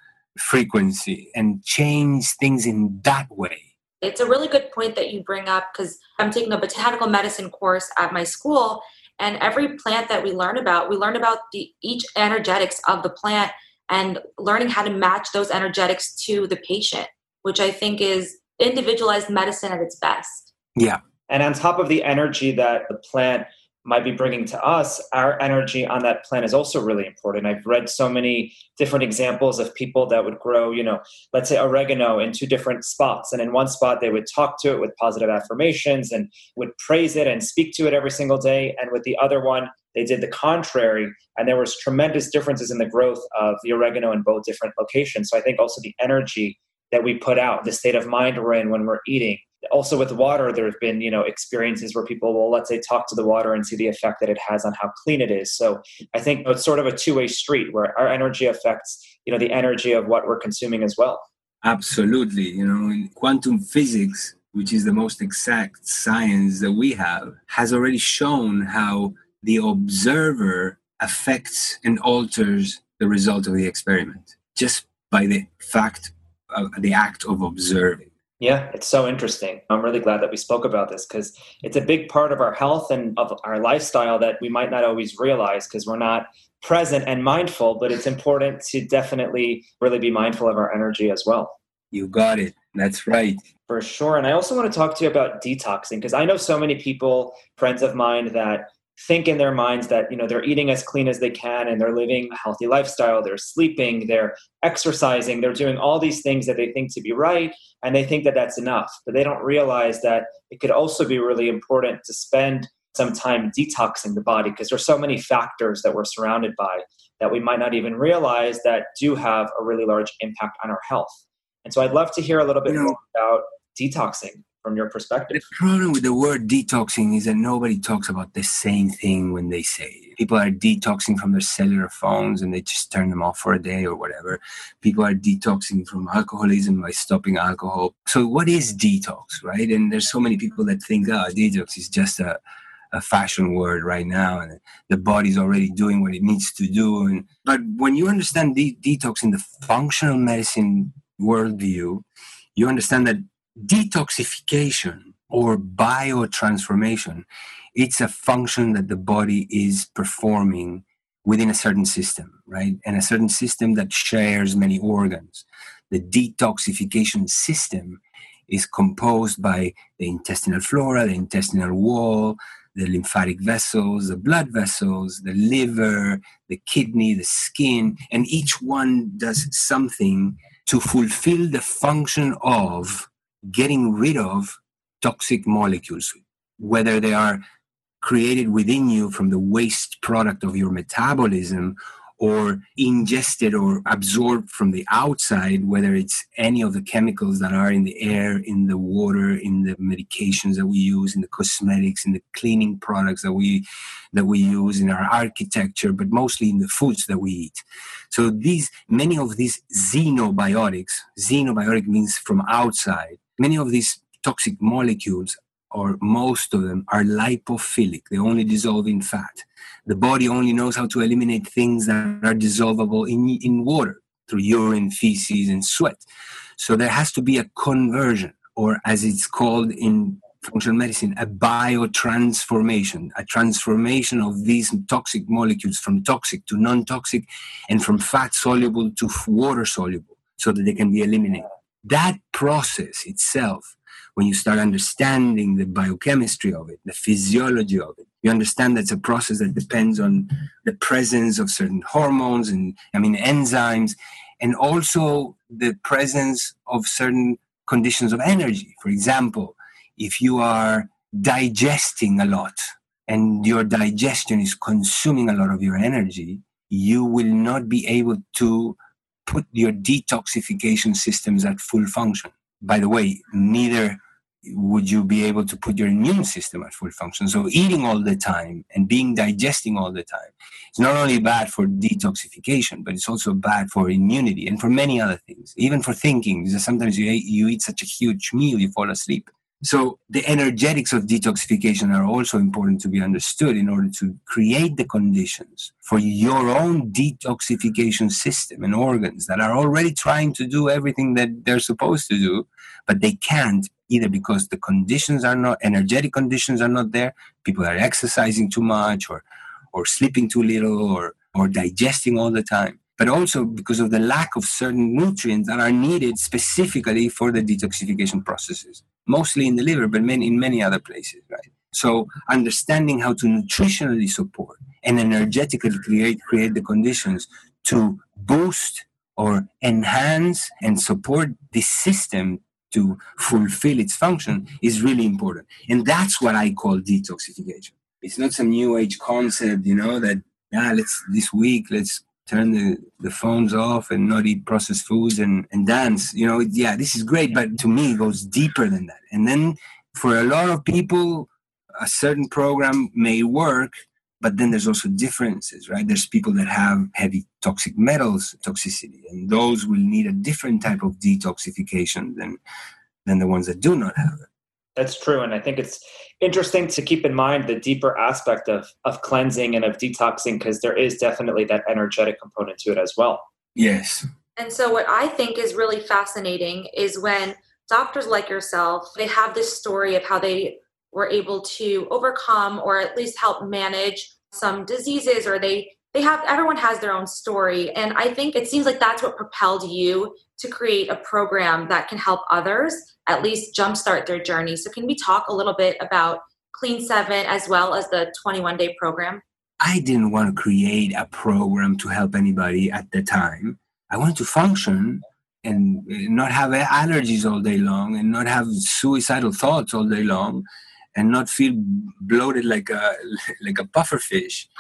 S4: frequency and change things in that way.
S5: It's a really good point that you bring up, because I'm taking a botanical medicine course at my school, and every plant that we learn about each energetics of the plant and learning how to match those energetics to the patient, which I think is individualized medicine at its best.
S4: Yeah.
S3: And on top of the energy that the plant might be bringing to us, our energy on that plant is also really important. I've read so many different examples of people that would grow, let's say oregano in 2 different spots. And in one spot, they would talk to it with positive affirmations and would praise it and speak to it every single day. And with the other one, they did the contrary. And there was tremendous differences in the growth of the oregano in both different locations. So I think also the energy that we put out, the state of mind we're in when we're eating. Also with water, there have been, experiences where people will, let's say, talk to the water and see the effect that it has on how clean it is. So I think it's sort of a two-way street where our energy affects, the energy of what we're consuming as well.
S4: Absolutely. In quantum physics, which is the most exact science that we have, has already shown how the observer affects and alters the result of the experiment just by the act of observing.
S3: Yeah, it's so interesting. I'm really glad that we spoke about this, because it's a big part of our health and of our lifestyle that we might not always realize because we're not present and mindful, but it's important to definitely really be mindful of our energy as well.
S4: You got it. That's right.
S3: For sure. And I also want to talk to you about detoxing, because I know so many people, friends of mine, that think in their minds that, they're eating as clean as they can and they're living a healthy lifestyle. They're sleeping, they're exercising, they're doing all these things that they think to be right. And they think that that's enough, but they don't realize that it could also be really important to spend some time detoxing the body, because there's so many factors that we're surrounded by that we might not even realize that do have a really large impact on our health. And so I'd love to hear a little bit more about detoxing from your perspective.
S4: The problem with the word detoxing is that nobody talks about the same thing when they say it. People are detoxing from their cellular phones and they just turn them off for a day or whatever. People are detoxing from alcoholism by stopping alcohol. So what is detox, right? And there's so many people that think, detox is just a fashion word right now, and the body's already doing what it needs to do. But when you understand detox in the functional medicine worldview, you understand that detoxification or biotransformation, it's a function that the body is performing within a certain system, right? And a certain system that shares many organs. The detoxification system is composed by the intestinal flora, the intestinal wall, the lymphatic vessels, the blood vessels, the liver, the kidney, the skin, and each one does something to fulfill the function of getting rid of toxic molecules, whether they are created within you from the waste product of your metabolism or ingested or absorbed from the outside, whether it's any of the chemicals that are in the air, in the water, in the medications that we use, in the cosmetics, in the cleaning products that we use, in our architecture, but mostly in the foods that we eat. So many of these xenobiotic means from outside, many of these toxic molecules, or most of them, are lipophilic. They only dissolve in fat. The body only knows how to eliminate things that are dissolvable in water through urine, feces, and sweat. So there has to be a conversion, or as it's called in functional medicine, a biotransformation, a transformation of these toxic molecules from toxic to non-toxic and from fat-soluble to water-soluble so that they can be eliminated. That process itself, when you start understanding the biochemistry of it, the physiology of it, you understand that's a process that depends on the presence of certain hormones and, enzymes, and also the presence of certain conditions of energy. For example, if you are digesting a lot and your digestion is consuming a lot of your energy, you will not be able to put your detoxification systems at full function. By the way, neither would you be able to put your immune system at full function. So eating all the time and digesting all the time, it's not only bad for detoxification, but it's also bad for immunity and for many other things, even for thinking. Because sometimes you eat such a huge meal, you fall asleep. So the energetics of detoxification are also important to be understood in order to create the conditions for your own detoxification system and organs that are already trying to do everything that they're supposed to do, but they can't, either because the conditions are not, energetic conditions are not there, people are exercising too much or sleeping too little or digesting all the time, but also because of the lack of certain nutrients that are needed specifically for the detoxification processes, mostly in the liver, but in many other places, right? So understanding how to nutritionally support and energetically create the conditions to boost or enhance and support this system to fulfill its function is really important. And that's what I call detoxification. It's not some new age concept, that let's turn the phones off and not eat processed foods and dance. This is great, but to me, it goes deeper than that. And then for a lot of people, a certain program may work, but then there's also differences, right? There's people that have heavy toxic metals toxicity, and those will need a different type of detoxification than the ones that do not have it.
S3: That's true. And I think it's interesting to keep in mind the deeper aspect of cleansing and of detoxing, because there is definitely that energetic component to it as well.
S4: Yes.
S5: And so what I think is really fascinating is when doctors like yourself, they have this story of how they were able to overcome or at least help manage some diseases, or everyone has their own story. And I think it seems like that's what propelled you to create a program that can help others at least jumpstart their journey. So can we talk a little bit about Clean 7 as well as the 21-day program?
S4: I didn't want to create a program to help anybody at the time. I wanted to function and not have allergies all day long and not have suicidal thoughts all day long and not feel bloated like a puffer fish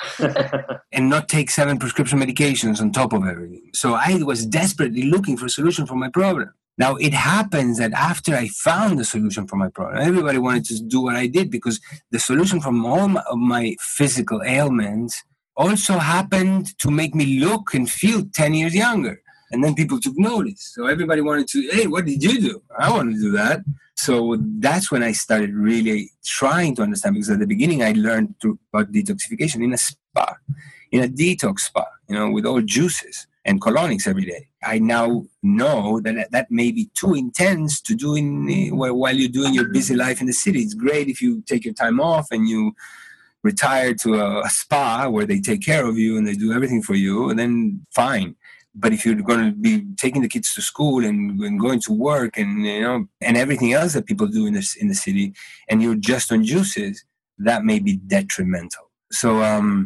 S4: and not take 7 prescription medications on top of everything. So I was desperately looking for a solution for my problem. Now, it happens that after I found the solution for my problem, everybody wanted to do what I did, because the solution from all of my physical ailments also happened to make me look and feel 10 years younger. And then people took notice. So everybody wanted to, hey, what did you do? I want to do that. So that's when I started really trying to understand, because at the beginning I learned about detoxification in a spa, in a detox spa, with all juices and colonics every day. I now know that may be too intense to do while you're doing your busy life in the city. It's great if you take your time off and you retire to a spa where they take care of you and they do everything for you, and then fine. But if you're going to be taking the kids to school and going to work and and everything else that people do in the city, and you're just on juices, that may be detrimental. So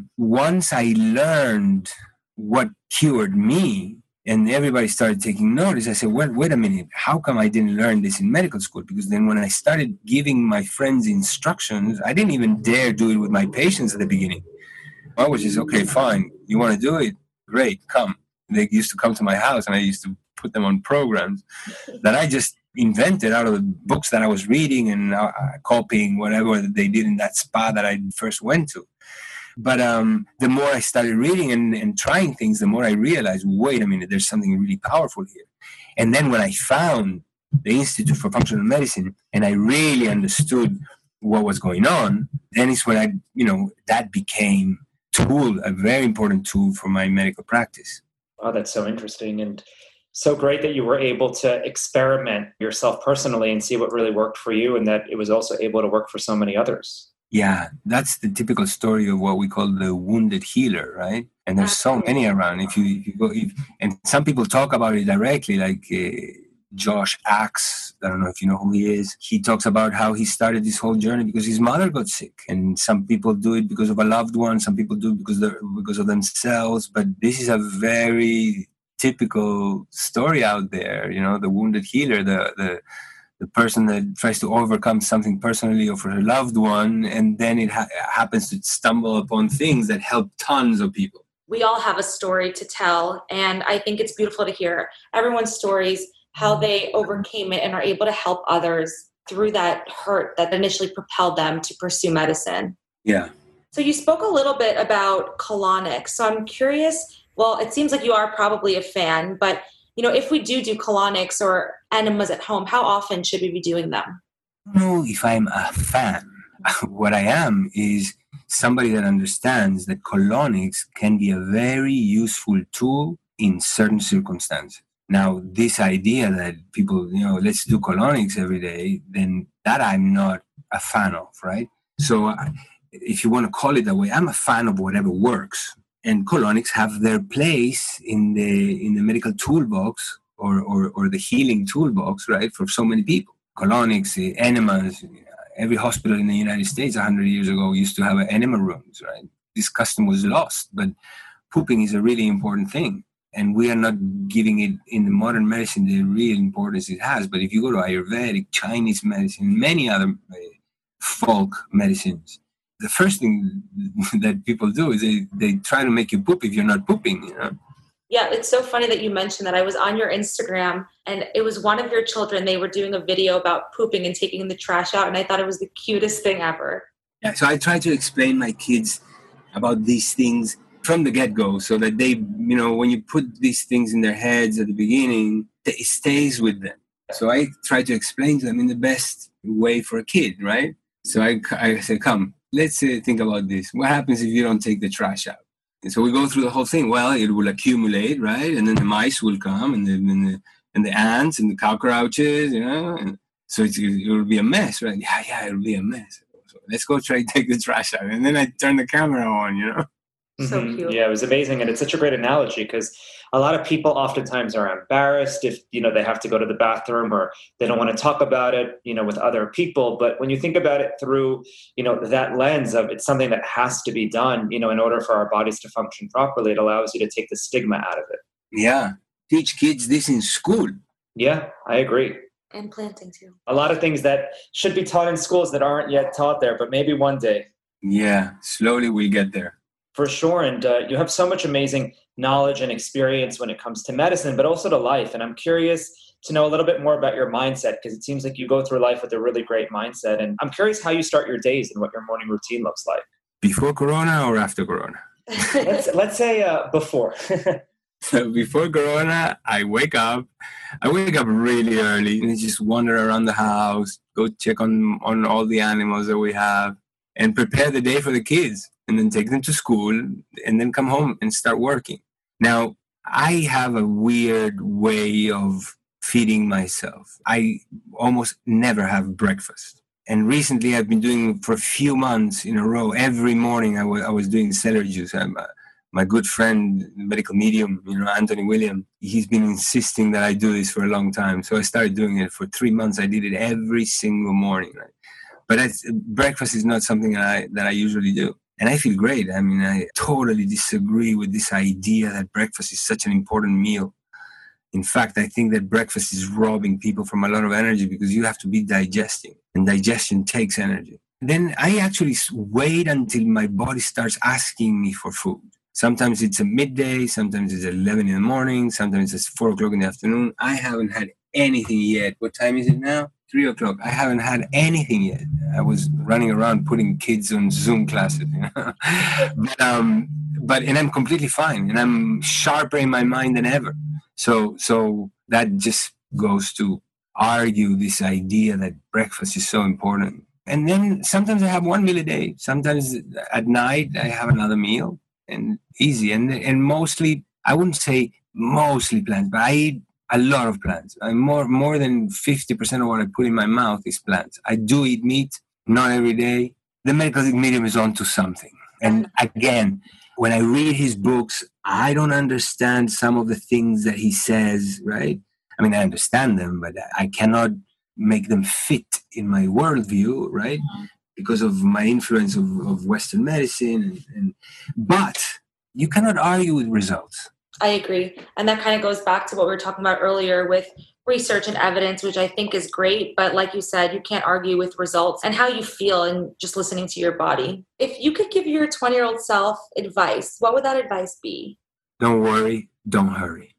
S4: once I learned what cured me, and everybody started taking notice, I said, well, wait a minute, how come I didn't learn this in medical school? Because then when I started giving my friends instructions, I didn't even dare do it with my patients at the beginning. I was just, okay, fine, you want to do it? Great, come. They used to come to my house and I used to put them on programs that I just invented out of the books that I was reading and copying whatever they did in that spa that I first went to. But the more I started reading and trying things, the more I realized, wait a minute, there's something really powerful here. And then when I found the Institute for Functional Medicine and I really understood what was going on, then it's when that became a very important tool for my medical practice.
S3: Oh, that's so interesting. And so great that you were able to experiment yourself personally and see what really worked for you, and that it was also able to work for so many others.
S4: Yeah, that's the typical story of what we call the wounded healer, right? And there's so many around. If you go, and some people talk about it directly, like Josh Axe. I don't know if you know who he is. He talks about how he started this whole journey because his mother got sick. And some people do it because of a loved one. Some people do it because of themselves. But this is a very typical story out there. You know, the wounded healer, the person that tries to overcome something personally or for her loved one. And then it happens to stumble upon things that help tons of people.
S5: We all have a story to tell. And I think it's beautiful to hear everyone's stories, how they overcame it and are able to help others through that hurt that initially propelled them to pursue medicine.
S4: Yeah.
S5: So you spoke a little bit about colonics. So I'm curious, well, it seems like you are probably a fan, but if we do colonics or enemas at home, how often should we be doing them?
S4: I don't know if I'm a fan. What I am is somebody that understands that colonics can be a very useful tool in certain circumstances. Now, this idea that people, let's do colonics every day, then that I'm not a fan of, right? So if you want to call it that way, I'm a fan of whatever works. And colonics have their place in the medical toolbox or the healing toolbox, right, for so many people. Colonics, enemas, every hospital in the United States 100 years ago used to have enema rooms, right? This custom was lost, but pooping is a really important thing. And we are not giving it in the modern medicine the real importance it has. But if you go to Ayurvedic, Chinese medicine, many other folk medicines, the first thing that people do is they try to make you poop if you're not pooping,
S5: Yeah, it's so funny that you mentioned that. I was on your Instagram and it was one of your children. They were doing a video about pooping and taking the trash out. And I thought it was the cutest thing ever. Yeah,
S4: so I try to explain my kids about these things from the get-go so that they, when you put these things in their heads at the beginning, it stays with them. So I try to explain to them in the best way for a kid, right? So I say, come, let's think about this. What happens if you don't take the trash out? And so we go through the whole thing. Well, it will accumulate, right? And then the mice will come and the ants and the cockroaches, And so it will be a mess, right? Yeah, it will be a mess. So let's go try to take the trash out. And then I turn the camera on,
S5: So cute.
S3: Yeah, it was amazing. And it's such a great analogy because a lot of people oftentimes are embarrassed if, they have to go to the bathroom or they don't want to talk about it, with other people. But when you think about it through, that lens of it's something that has to be done, in order for our bodies to function properly, it allows you to take the stigma out of it.
S4: Yeah. Teach kids this in school.
S3: Yeah, I agree.
S5: And planting too.
S3: A lot of things that should be taught in schools that aren't yet taught there, but maybe one day.
S4: Yeah, slowly we'll get there.
S3: For sure. And you have so much amazing knowledge and experience when it comes to medicine, but also to life. And I'm curious to know a little bit more about your mindset because it seems like you go through life with a really great mindset. And I'm curious how you start your days and what your morning routine looks like.
S4: Before Corona or after Corona?
S3: let's say before.
S4: So before Corona, I wake up really early and just wander around the house, go check on all the animals that we have and prepare the day for the kids. And then take them to school and then come home and start working. Now, I have a weird way of feeding myself. I almost never have breakfast. And recently I've been doing for a few months in a row. Every morning I was doing celery juice. My good friend, medical medium, Anthony William, he's been insisting that I do this for a long time. So I started doing it for 3 months. I did it every single morning. Right? But breakfast is not something that I usually do. And I feel great. I mean, I totally disagree with this idea that breakfast is such an important meal. In fact, I think that breakfast is robbing people from a lot of energy because you have to be digesting, and digestion takes energy. Then I actually wait until my body starts asking me for food. Sometimes it's at midday, sometimes it's at 11 in the morning, sometimes it's 4 o'clock in the afternoon. I haven't had anything yet. What time is it now? 3 o'clock. I haven't had anything yet. I was running around putting kids on Zoom classes, but and I'm completely fine, and I'm sharper in my mind than ever. So that just goes to argue this idea that breakfast is so important. And then sometimes I have one meal a day. Sometimes at night I have another meal, and easy. And mostly, I wouldn't say mostly plants, but I eat a lot of plants. More than 50% of what I put in my mouth is plants. I do eat meat, not every day. The medical medium is onto something. And again, when I read his books, I don't understand some of the things that he says, right? I mean, I understand them, but I cannot make them fit in my worldview, right? Because of my influence of Western medicine. But you cannot argue with results.
S5: I agree. And that kind of goes back to what we were talking about earlier with research and evidence, which I think is great. But like you said, you can't argue with results and how you feel and just listening to your body. If you could give your 20-year-old self advice, what would that advice be?
S4: Don't worry, don't hurry.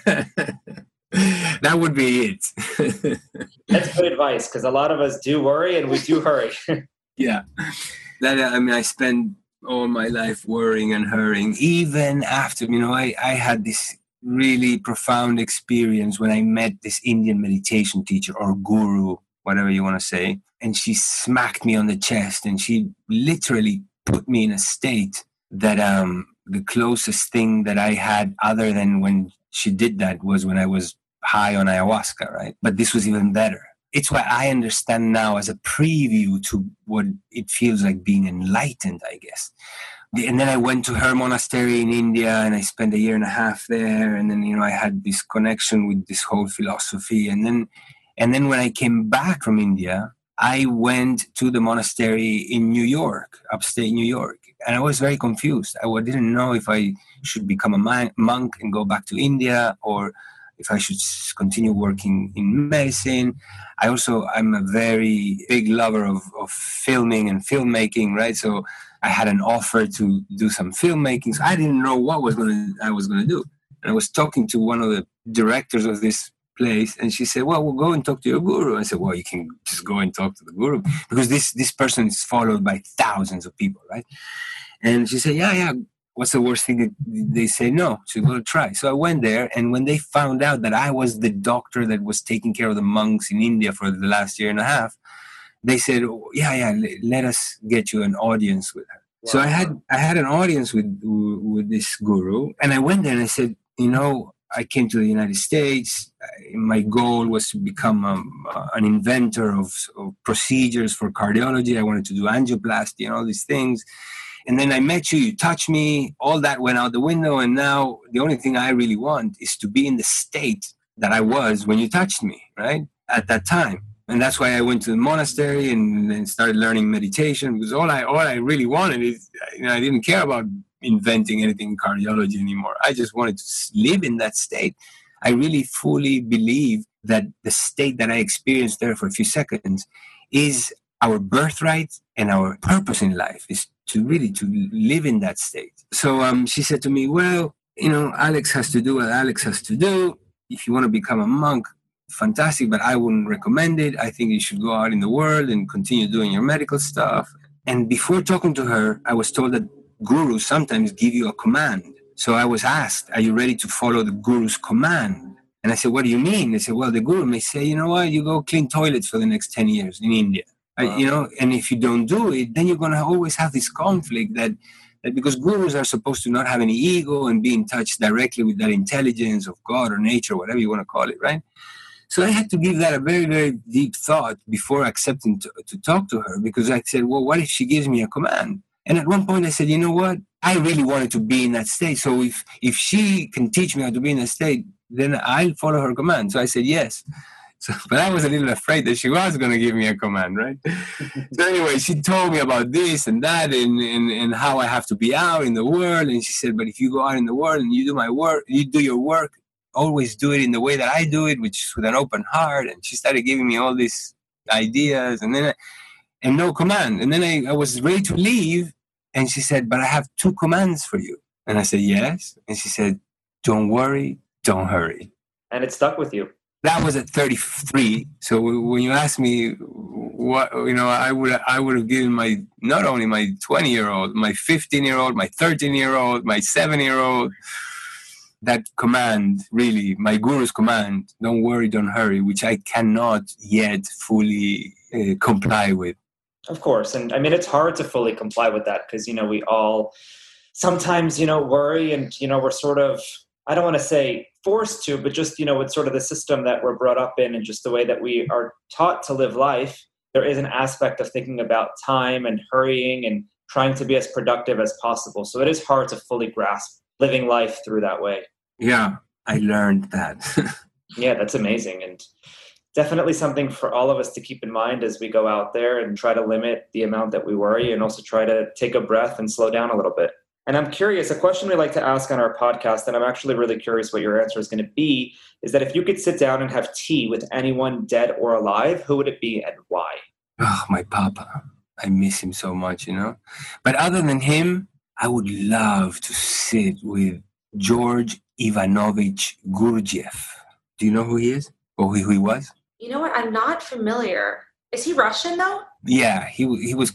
S4: That would be it.
S3: That's good advice, because a lot of us do worry and we do hurry.
S4: Yeah. I spent all my life worrying and hurrying, even after, I had this really profound experience when I met this Indian meditation teacher or guru, whatever you want to say. And she smacked me on the chest and she literally put me in a state that the closest thing that I had other than when she did that was when I was high on ayahuasca, right? But this was even better. It's what I understand now as a preview to what it feels like being enlightened, I guess. And then I went to her monastery in India and I spent 1.5 years there. And then, I had this connection with this whole philosophy. And then when I came back from India, I went to the monastery in New York, upstate New York. And I was very confused. I didn't know if I should become a monk and go back to India or if I should continue working in medicine. I'm a very big lover of filming and filmmaking, right? So I had an offer to do some filmmaking. So I didn't know what I was going to do. And I was talking to one of the directors of this place, and she said, well, we'll go and talk to your guru. I said, well, you can just go and talk to the guru, because this person is followed by thousands of people, right? And she said, yeah, what's the worst thing that they say no? So we'll try. So I went there, and when they found out that I was the doctor that was taking care of the monks in India for the last 1.5 years, they said, oh, yeah, let us get you an audience with her. Wow. So I had an audience with this guru, and I went there and I said, I came to the United States. My goal was to become an inventor of procedures for cardiology. I wanted to do angioplasty and all these things. And then I met you, you touched me, all that went out the window. And now the only thing I really want is to be in the state that I was when you touched me, right? At that time. And that's why I went to the monastery and started learning meditation, because all I really wanted is, I didn't care about inventing anything in cardiology anymore. I just wanted to live in that state. I really fully believe that the state that I experienced there for a few seconds is our birthright and our purpose in life, is to live in that state. So she said to me, well, Alex has to do what Alex has to do. If you want to become a monk, fantastic, but I wouldn't recommend it. I think you should go out in the world and continue doing your medical stuff. And before talking to her, I was told that gurus sometimes give you a command. So I was asked, are you ready to follow the guru's command? And I said, what do you mean? They said, well, the guru may say, you know what, you go clean toilets for the next 10 years in India. Wow. And if you don't do it, then you're going to always have this conflict that because gurus are supposed to not have any ego and be in touch directly with that intelligence of God or nature, whatever you want to call it, right? So I had to give that a very, very deep thought before accepting to talk to her, because I said, well, what if she gives me a command? And at one point I said, you know what? I really wanted to be in that state. So if she can teach me how to be in that state, then I'll follow her command. So I said, yes. But I was a little afraid that she was going to give me a command, right? So anyway, she told me about this and that and how I have to be out in the world. And she said, but if you go out in the world and you do your work, always do it in the way that I do it, which is with an open heart. And she started giving me all these ideas and no command. And then I was ready to leave. And she said, but I have 2 commands for you. And I said, yes. And she said, don't worry, don't hurry.
S3: And it stuck with you.
S4: That was at 33. So when you ask me what, I would have given not only my 20-year-old, my 15-year-old, my 13-year-old, my 7-year-old, that command, really, my guru's command, don't worry, don't hurry, which I cannot yet fully comply with.
S3: Of course. And I mean, it's hard to fully comply with that because, we all sometimes, worry and, we're sort of, I don't want to say forced to, but just, it's sort of the system that we're brought up in and just the way that we are taught to live life. There is an aspect of thinking about time and hurrying and trying to be as productive as possible. So it is hard to fully grasp living life through that way.
S4: Yeah, I learned that.
S3: Yeah, that's amazing. And definitely something for all of us to keep in mind as we go out there and try to limit the amount that we worry and also try to take a breath and slow down a little bit. And I'm curious, a question we like to ask on our podcast, and I'm actually really curious what your answer is going to be, is that if you could sit down and have tea with anyone dead or alive, who would it be and why?
S4: Oh, my papa. I miss him so much, But other than him, I would love to sit with George Ivanovich Gurdjieff. Do you know who he is? Or who he was?
S5: You know what? I'm not familiar. Is he Russian though?
S4: Yeah, he was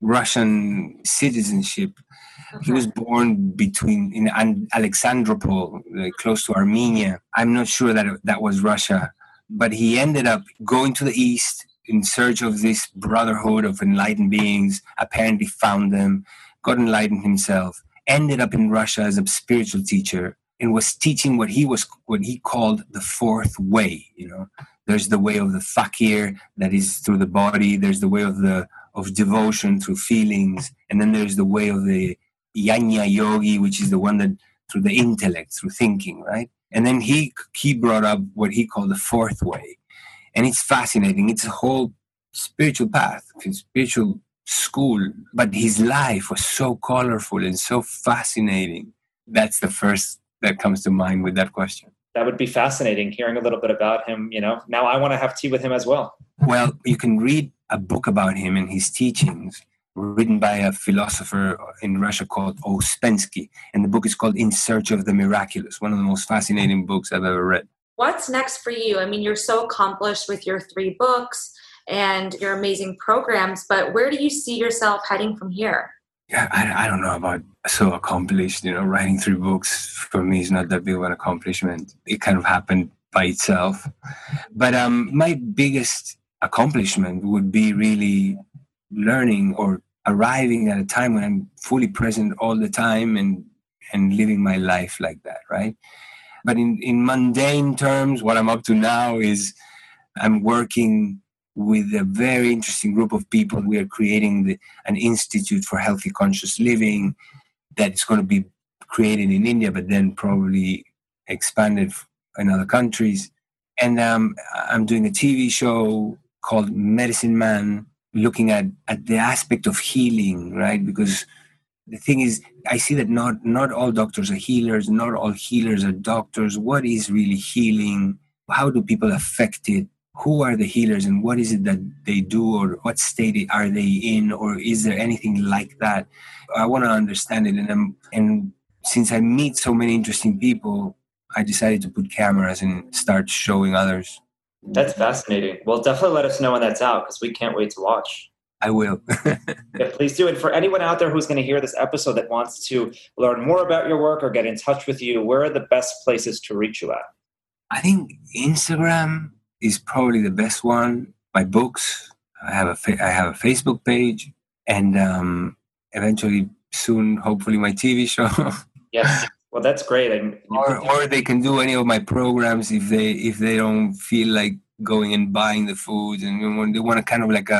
S4: Russian citizenship. Okay. He was born in Alexandropol, close to Armenia. I'm not sure that was Russia, but he ended up going to the East in search of this brotherhood of enlightened beings, apparently found them, got enlightened himself, ended up in Russia as a spiritual teacher, and was teaching what he called the fourth way. There's the way of the fakir, that is through the body. There's the way of devotion through feelings, and then there's the way of the Jnana yogi, which is the one that through the intellect, through thinking, right? And then he brought up what he called the fourth way, and it's fascinating. It's a whole spiritual path, spiritual school, but his life was so colorful and so fascinating. That's the first that comes to mind with that question.
S3: That would be fascinating, hearing a little bit about him. Now I want to have tea with him as well.
S4: Well, you can read a book about him and his teachings written by a philosopher in Russia called Ouspensky. And the book is called In Search of the Miraculous, one of the most fascinating books I've ever read.
S5: What's next for you? I mean, you're so accomplished with your 3 books and your amazing programs, but where do you see yourself heading from here?
S4: Yeah, I don't know about so accomplished. Writing 3 books for me is not that big of an accomplishment. It kind of happened by itself. But my biggest accomplishment would be really learning or arriving at a time when I'm fully present all the time and living my life like that, right? But in mundane terms, what I'm up to now is I'm working with a very interesting group of people. We are creating an institute for healthy conscious living that is going to be created in India, but then probably expanded in other countries. And I'm doing a TV show called Medicine Man, looking at the aspect of healing, right? Because the thing is, I see that not all doctors are healers, not all healers are doctors. What is really healing? How do people affect it? Who are the healers and what is it that they do, or what state are they in, or is there anything like that? I want to understand it. And since I meet so many interesting people, I decided to put cameras and start showing others.
S3: That's fascinating. Well, definitely let us know when that's out, because we can't wait to watch.
S4: I will.
S3: Yeah, please do. And for anyone out there who's going to hear this episode that wants to learn more about your work or get in touch with you, where are the best places to reach you at?
S4: I think Instagram is probably the best one. My books, I have a Facebook page, and eventually soon, hopefully, my TV show.
S3: Yes, well, that's great. And
S4: or they can do any of my programs if they don't feel like going and buying the food, and they want a kind of like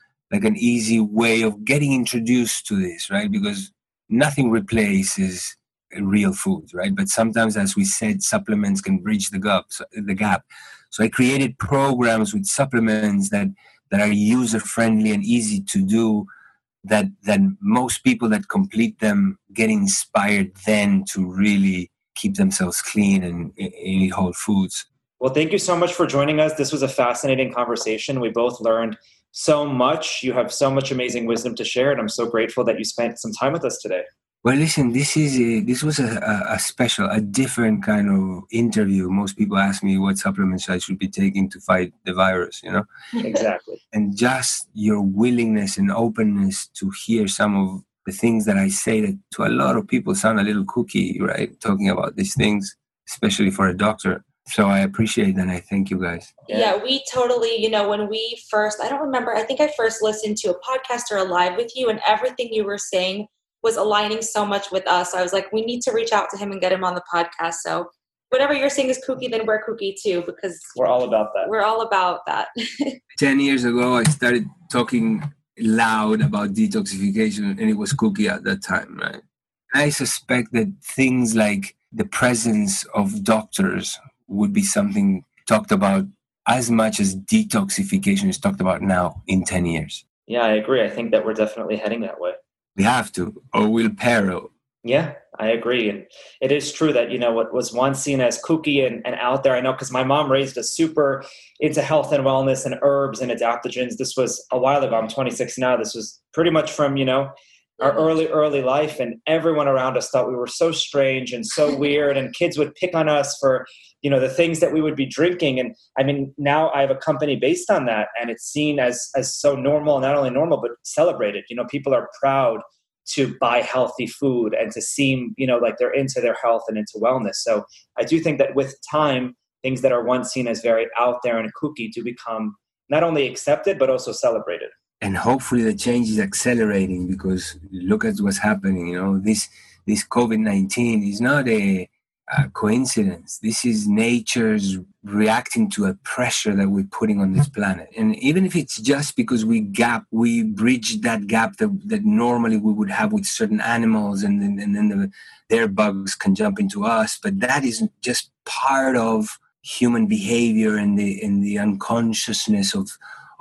S4: an easy way of getting introduced to this, right? Because nothing replaces real food, right? But sometimes, as we said, supplements can bridge the gap. So I created programs with supplements that are user-friendly and easy to do, that most people that complete them get inspired then to really keep themselves clean and eat whole foods.
S3: Well, thank you so much for joining us. This was a fascinating conversation. We both learned so much. You have so much amazing wisdom to share, and I'm so grateful that you spent some time with us today.
S4: Well, listen, this was a special, a different kind of interview. Most people ask me what supplements I should be taking to fight the virus,
S3: Exactly.
S4: And just your willingness and openness to hear some of the things that I say that to a lot of people sound a little kooky, right? Talking about these things, especially for a doctor. So I appreciate that, and I thank you guys.
S5: Yeah, we totally, when we first, I don't remember, I think I first listened to a podcast or a live with you, and everything you were saying was aligning so much with us. I was like, we need to reach out to him and get him on the podcast. So whatever you're saying is kooky, then we're kooky too, because
S3: we're all about that.
S5: We're all about that.
S4: 10 years ago, I started talking loud about detoxification, and it was kooky at that time, right? I suspect that things like the presence of doctors would be something talked about as much as detoxification is talked about now in 10 years.
S3: Yeah, I agree. I think that we're definitely heading that way.
S4: We have to, or we'll peril.
S3: Yeah, I agree. And it is true that, what was once seen as kooky and out there, I know because my mom raised us super into health and wellness and herbs and adaptogens. This was a while ago. I'm 26 now. This was pretty much from, our early life, and everyone around us thought we were so strange and so weird, and kids would pick on us for, the things that we would be drinking. And I mean, now I have a company based on that, and it's seen as so normal, not only normal, but celebrated. People are proud to buy healthy food and to seem, like they're into their health and into wellness. So I do think that with time, things that are once seen as very out there and kooky do become not only accepted, but also celebrated.
S4: And hopefully the change is accelerating, because look at what's happening. This COVID-19 is not a coincidence. This is nature's reacting to a pressure that we're putting on this planet. And even if it's just because we bridge that gap that normally we would have with certain animals, and then their bugs can jump into us. But that is just part of human behavior and the unconsciousness of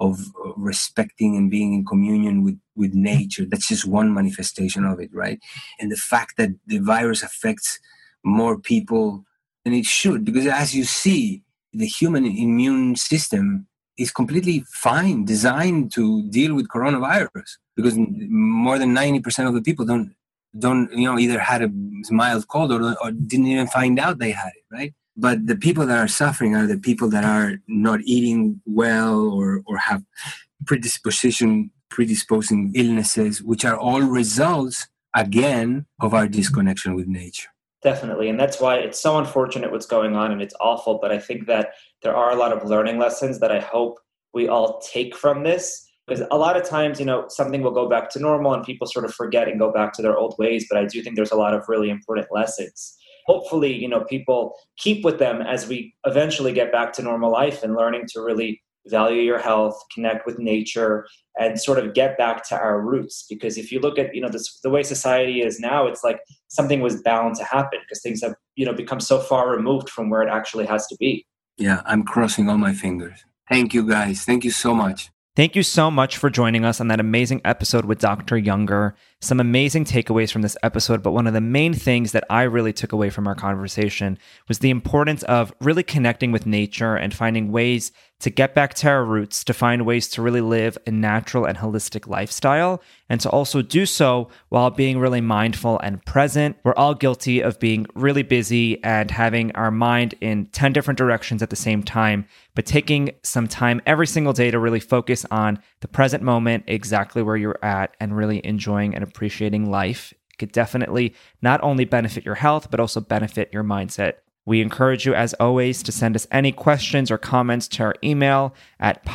S4: respecting and being in communion with nature. That's just one manifestation of it, right? And the fact that the virus affects more people than it should, because as you see, the human immune system is completely fine, designed to deal with coronavirus, because more than 90% of the people don't either had a mild cold or didn't even find out they had it, right? But the people that are suffering are the people that are not eating well or have predisposing illnesses, which are all results, again, of our disconnection with nature.
S3: Definitely. And that's why it's so unfortunate what's going on, and it's awful. But I think that there are a lot of learning lessons that I hope we all take from this. Because a lot of times, something will go back to normal and people sort of forget and go back to their old ways. But I do think there's a lot of really important lessons. Hopefully, people keep with them as we eventually get back to normal life, and learning to really value your health, connect with nature, and sort of get back to our roots. Because if you look at, the way society is now, it's like something was bound to happen, because things have, become so far removed from where it actually has to be.
S4: Yeah, I'm crossing all my fingers. Thank you, guys. Thank you so much.
S2: Thank you so much for joining us on that amazing episode with Dr. Younger. Some amazing takeaways from this episode, but one of the main things that I really took away from our conversation was the importance of really connecting with nature and finding ways to get back to our roots, to find ways to really live a natural and holistic lifestyle, and to also do so while being really mindful and present. We're all guilty of being really busy and having our mind in 10 different directions at the same time, but taking some time every single day to really focus on the present moment, exactly where you're at, and really enjoying and appreciating life could definitely not only benefit your health, but also benefit your mindset. We encourage you, as always, to send us any questions or comments to our email at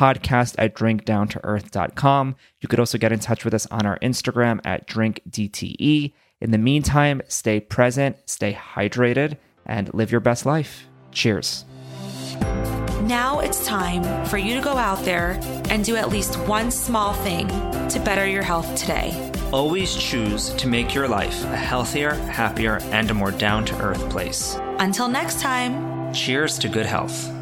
S2: podcast@drinkdowntoearth.com. You could also get in touch with us on our Instagram at drinkdte. In the meantime, stay present, stay hydrated, and live your best life. Cheers.
S1: Now it's time for you to go out there and do at least one small thing to better your health today.
S2: Always choose to make your life a healthier, happier, and a more down-to-earth place.
S1: Until next time.
S2: Cheers to good health.